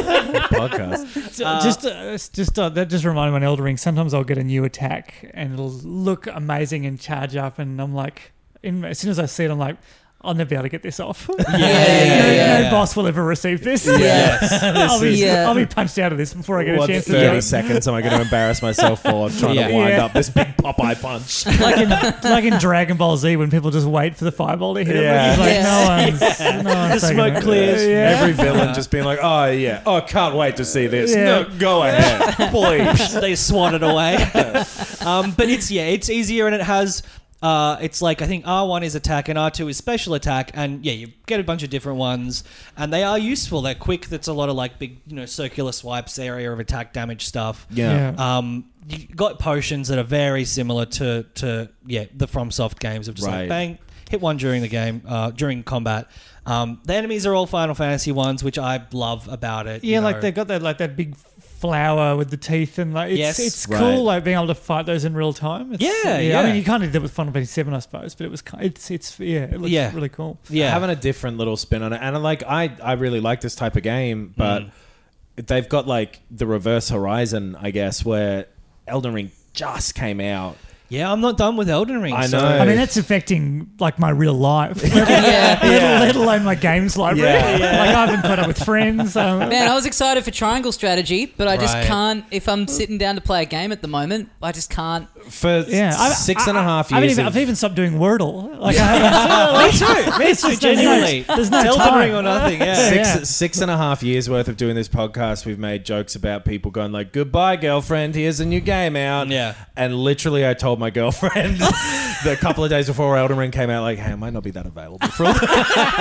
podcast. Uh, just, uh, it's just uh, that just reminded me on Elden Ring. Sometimes I'll get a new attack and it'll look amazing and charge up, and I'm like, in, as soon as I see it, I'm like, I'll never be able to get this off. Yeah, yeah, no, yeah. no boss will ever receive this. Yes. I'll, be, Yeah. I'll be punched out of this before I get What a chance to thirty do it. seconds am I going to embarrass myself for trying Yeah. to wind Yeah. up this big Popeye punch? Like in, like in Dragon Ball Z, when people just wait for the fireball to hit Yeah. them. Like, Yeah. no one's, no one's The taking smoke it. clears. Yeah. Every villain just being like, "Oh yeah, oh can't wait to see this." Yeah. No, go ahead, please. They swat it away. um, but it's yeah, it's easier and it has. Uh, it's like I think R one is attack and R two is special attack, and yeah, you get a bunch of different ones, and they are useful. They're quick. That's a lot of like big, you know, circular swipes, area of attack damage stuff. Yeah. Yeah. Um, you got potions that are very similar to to yeah the FromSoft games of just Right. like bang, hit one during the game, uh, during combat. Um, the enemies are all Final Fantasy ones, which I love about it. Yeah, you like know. they've got that like that big flower with the teeth, and like it's Yes. it's Right. cool like being able to fight those in real time. It's, Yeah, I yeah. mean, you kind of did it with Final Fantasy seven, I suppose, but it was ki- it's it's yeah, it looks Yeah. really cool. yeah, Having a different little spin on it, and like I, I really like this type of game, but Mm. they've got like the reverse horizon, I guess, where Elden Ring just came out. yeah. I'm not done with Elden Ring. I so- know. I mean, that's affecting like my real life, let, Yeah. let- let alone my games library. Yeah. Like I haven't put up with friends. Um, Man, I was excited for Triangle Strategy, but I just Right. can't. If I'm sitting down to play a game at the moment, I just can't For Yeah, I- six I- and a half I, I've years. even, of- I've even stopped doing Wordle. Like, I, Me too. Me too. Genuinely. there's no Elden time. Ring or nothing. Yeah. Six, Yeah. six and a half years worth of doing this podcast, we've made jokes about people going like, "Goodbye, girlfriend. Here's a new game out." Yeah. And literally, I told my girlfriend the couple of days before Elden Ring came out, like, "Hey, I might not be that available for a little."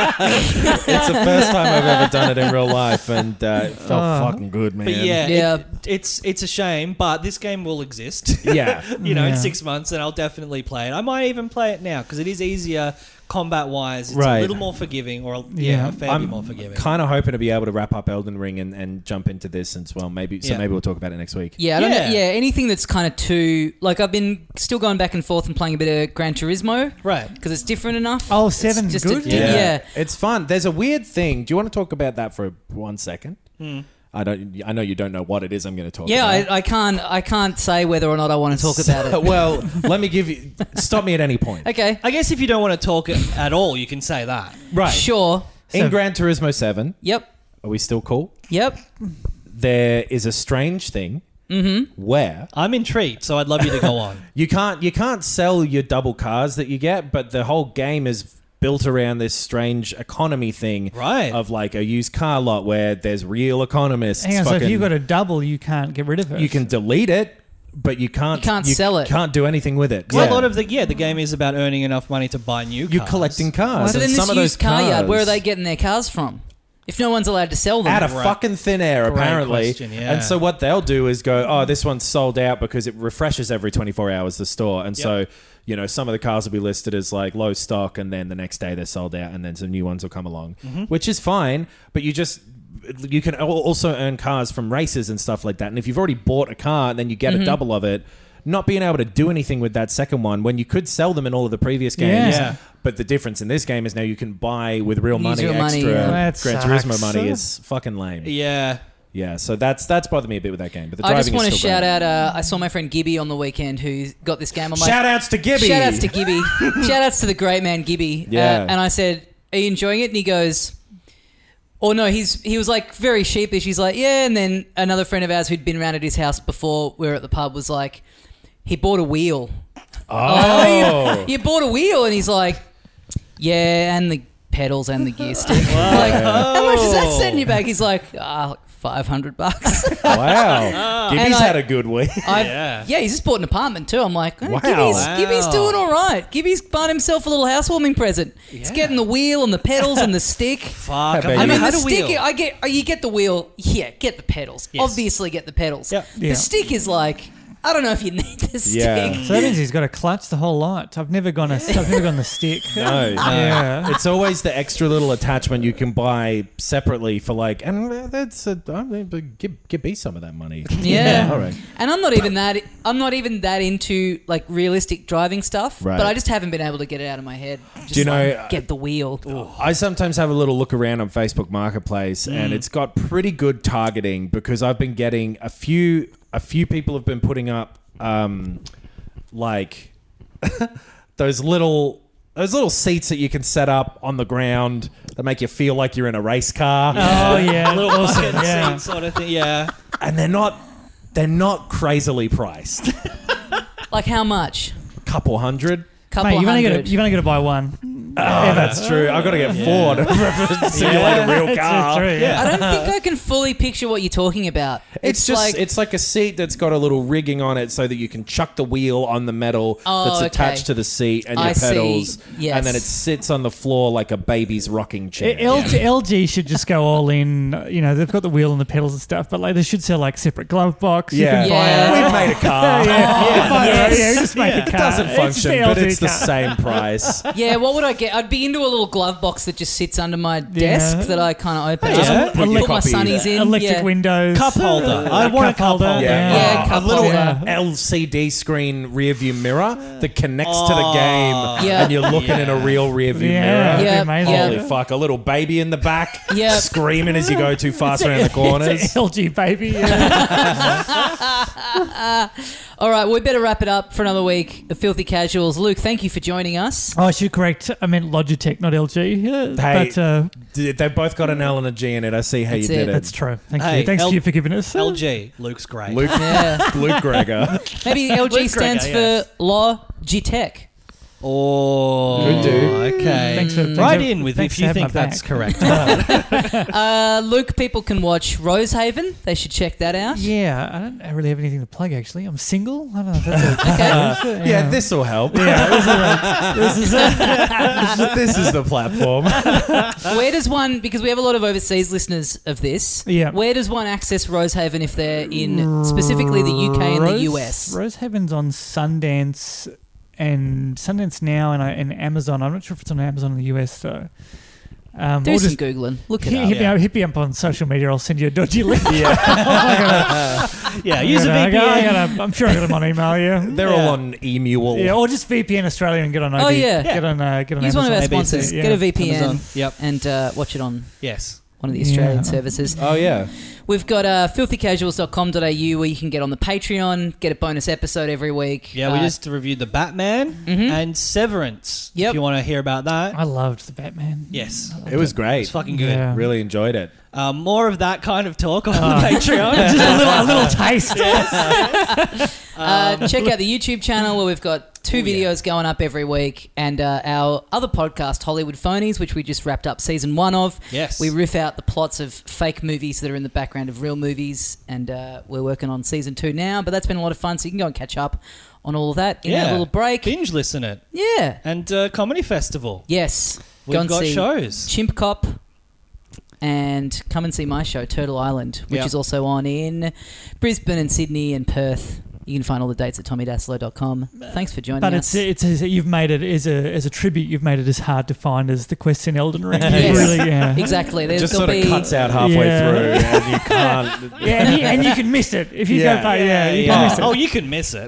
It's the first time I've ever done it in real life, and uh, it felt Oh. fucking good, man. But yeah, Yeah. It, it's it's a shame, but this game will exist. Yeah. you know, in Yeah. six months, and I'll definitely play it. I might even play it now because it is easier combat wise. It's Right. a little more forgiving, or yeah, Yeah. a fair I'm bit more forgiving. kind of hoping to be able to wrap up Elden Ring and, and jump into this as well. Maybe so. Yeah. Maybe we'll talk about it next week. Yeah, I don't Yeah. know. Yeah, anything that's kind of too like I've been still going back and forth and playing a bit of Gran Turismo, Right. Because it's different enough. Oh, It's seven's just a good? di- Yeah. yeah. It's fun. There's a weird thing. Do you want to talk about that for one second? I don't. I know you don't know what it is. I'm going to talk. Yeah, about. I, I can't. I can't say whether or not I want to talk about it. Well, let me give you. Stop me at any point. Okay, I guess if you don't want to talk at all, you can say that. Right. sure. In So- Gran Turismo seven, Yep, are we still cool? yep. There is a strange thing where I'm intrigued, so I'd love you to go on. you can't you can't sell your double cars that you get, but the whole game is built around this strange economy thing, Right. Of like a used car lot where there's real economists. Hang on, so if fucking- you've got a double, you can't get rid of it. you can delete it, but you can't. You can't sell it. Can't do anything with it. Well, Yeah. a lot of the yeah, the game is about earning enough money to buy new. You're cars. collecting cars. So and then some this of those used car yard, where are cars- they getting their cars from? If no one's allowed to sell them, out of Right. fucking thin air, Great apparently. question, yeah. And so what they'll do is go, oh, this one's sold out because it refreshes every twenty-four hours, the store. And so, you know, some of the cars will be listed as like low stock, and then the next day they're sold out, and then some new ones will come along, Mm-hmm. which is fine. But you just, you can al- also earn cars from races and stuff like that. And if you've already bought a car and then you get Mm-hmm. a double of it, not being able to do anything with that second one when you could sell them in all of the previous games. Yeah. But the difference in this game is now you can buy with real Use money real money, extra yeah. That Gran Turismo sucks. money is fucking lame. Yeah. Yeah, so that's that's bothered me a bit with that game. But the I driving just want to is still shout great. out. Uh, I saw my friend Gibby on the weekend who got this game. I'm like, Shout outs to Gibby. shout outs to Gibby. Shout outs to the great man Gibby. Yeah. Uh, and I said, "Are you enjoying it?" And he goes, "Or no." He's he was like very sheepish. He's like, "Yeah." And then another friend of ours who'd been around at his house before we were at the pub was like, he bought a wheel. Oh. You bought a wheel, and he's like, "Yeah, and the pedals and the gear stick." Like, how much is that setting you back? He's like, "Ah, like five hundred bucks." Wow. Gibby's And I- had a good week. I've- Yeah. yeah, he's just bought an apartment too. I'm like, eh, Wow. Gibby's, Wow. Gibby's doing all right. Gibby's buying himself a little housewarming present. He's Yeah. getting the wheel and the pedals and the stick. Fuck. Hey, I've baby. I never mean, had the a stick, wheel. I get, oh, you get the wheel. Yeah, get the pedals. Yes. Obviously, get the pedals. Yep. The Yeah. stick is like, I don't know if you need the stick. Yeah. So that means he's got a clutch the whole lot. I've never gone a, I've never gone the stick. No. Yeah. It's always the extra little attachment you can buy separately for like, and that's a, I mean, but give give me some of that money. Yeah. All right. And I'm not even that. I'm not even that into like realistic driving stuff. Right. But I just haven't been able to get it out of my head. Just Do you know- like, get the wheel. I sometimes have a little look around on Facebook Marketplace, and it's got pretty good targeting because I've been getting a few. A few people have been putting up, um, like those little those little seats that you can set up on the ground that make you feel like you're in a race car, Oh yeah, Little awesome. bucket Yeah. seat sort of thing. Yeah. and they're not they're not crazily priced. Like how much? Couple hundred. Couple Mate, you've only got hundred. to you've only got to buy one. Oh, that's true. I've got to get four to simulate a real It's- car. it's true, yeah. I don't think I can fully picture what you're talking about. It's, just like, it's like a seat that's got a little rigging on it so that you can chuck the wheel on the metal Oh, that's okay. attached to the seat and your I see. pedals, Yes. and then it sits on the floor like a baby's rocking chair. L G, L G should just go all in. You know, they've got the wheel and the pedals and stuff, but like they should sell like separate glove box. You yeah, can Yeah. buy a, we've made a car. yeah, buy a- Yes. yeah, just make a It car. doesn't It's function, just but L G it's the car. same price. yeah, what would I get? I'd be into a little glove box that just sits under my desk that I kind of open. Yeah. Just Put put, your my copy- sunnies in. Electric yeah. windows, Cup holder. I want a cup holder. Yeah, Yeah, Oh, cup a little holder. L C D screen rear view mirror that connects to the game, Yeah. and you're looking in a real rear view Yeah, mirror. that'd be Yeah, amazing. yeah. Holy fuck! A little baby in the back, Yep. screaming as you go too fast around the corners. It's a L G baby. Yeah. All right, well, we better wrap it up for another week of Filthy Casuals. Luke, thank you for joining us. Oh, I should correct. I meant Logitech, not L G. Yeah, Hey, but uh, d- they both got an L and a G in it. I see how That's you did it. it. that's true. Thank Hey, you. Thanks L- to you for giving us. L G, Luke's great. Luke, Yeah. Luke Gregor. Maybe L G Luke stands Gregor, for yes. Logitech. Oh, Good dude. Okay. Thanks for- thanks Right for- in with thanks if for you having think my that's back. correct. Uh, Luke, people can watch Rosehaven. They should check that out. Yeah, I don't really have anything to plug, actually. I'm single. I don't know if that's okay. Uh, yeah, this will help. Yeah, this is, this is this is the platform. Where does one, because we have a lot of overseas listeners of this, Yeah. where does one access Rosehaven if they're in specifically the U K and the Rose- U S? Rosehaven's on Sundance and Sundance Now and, I- and Amazon. I'm not sure if it's on Amazon in the U S though. Um, Do or some just Googling. Look it hit, up. hit, me up, hit me up on social media. I'll send you a dodgy link. Yeah, use a I V P got- I N. got a- I'm sure I got them on email. Yeah. They're all on Emule. Yeah, or just V P N Australia and get on. O B, Oh, yeah. get on. Uh, get on. Use one of our Amazon. sponsors. Yeah. Get a V P N Amazon. Yep. and uh, watch it on Yes. one of the Australian Yeah. services. Oh yeah. We've got uh, filthy casuals dot com dot a u where you can get on the Patreon, get a bonus episode every week. Yeah, we Uh, just reviewed The Batman and Severance. Yep. If you want to hear about that. I loved the Batman. Yes. It was great. It's fucking good. Yeah. Really enjoyed it. Um, more of that kind of talk on Oh. the Patreon. Just a little, a little taste. Uh, check out the YouTube channel where we've got two Oh, yeah. videos going up every week, and uh, our other podcast, Hollywood Phonies, which we just wrapped up season one of. Yes. We riff out the plots of fake movies that are in the background of real movies, and uh, we're working on season two now. But that's been a lot of fun, so you can go and catch up on all of that in Yeah. our little break. Binge listen it. Yeah. And uh, Comedy Festival. Yes. We've go and got see shows. Chimp Cop. And come and see my show, Turtle Island, which Yeah. is also on in Brisbane and Sydney and Perth. You can find all the dates at tommy dassler dot com. Thanks for joining But us. it's it's you've made it as a as a tribute. You've made it as hard to find as the quest in Elden Ring. You Yes. really, yeah. Exactly. There's Just there'll sort of be, cuts out halfway Yeah. through, and you can't. Yeah, and you, and you can miss it if you Yeah. go back. Yeah, you yeah. can miss it. Oh, you can miss it.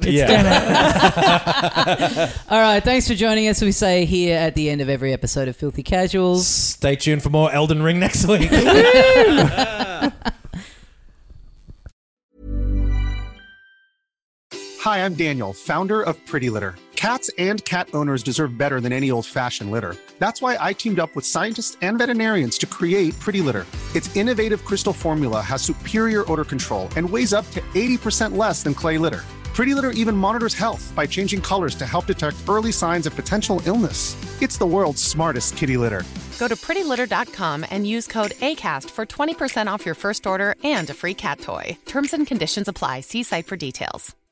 Yeah. All right, thanks for joining us. We say here at the end of every episode of Filthy Casuals. Stay tuned for more Elden Ring next week. Hi, I'm Daniel, founder of Pretty Litter. Cats and cat owners deserve better than any old-fashioned litter. That's why I teamed up with scientists and veterinarians to create Pretty Litter. Its innovative crystal formula has superior odor control and weighs up to eighty percent less than clay litter. Pretty Litter even monitors health by changing colors to help detect early signs of potential illness. It's the world's smartest kitty litter. Go to pretty litter dot com and use code ACAST for twenty percent off your first order and a free cat toy. Terms and conditions apply. See site for details.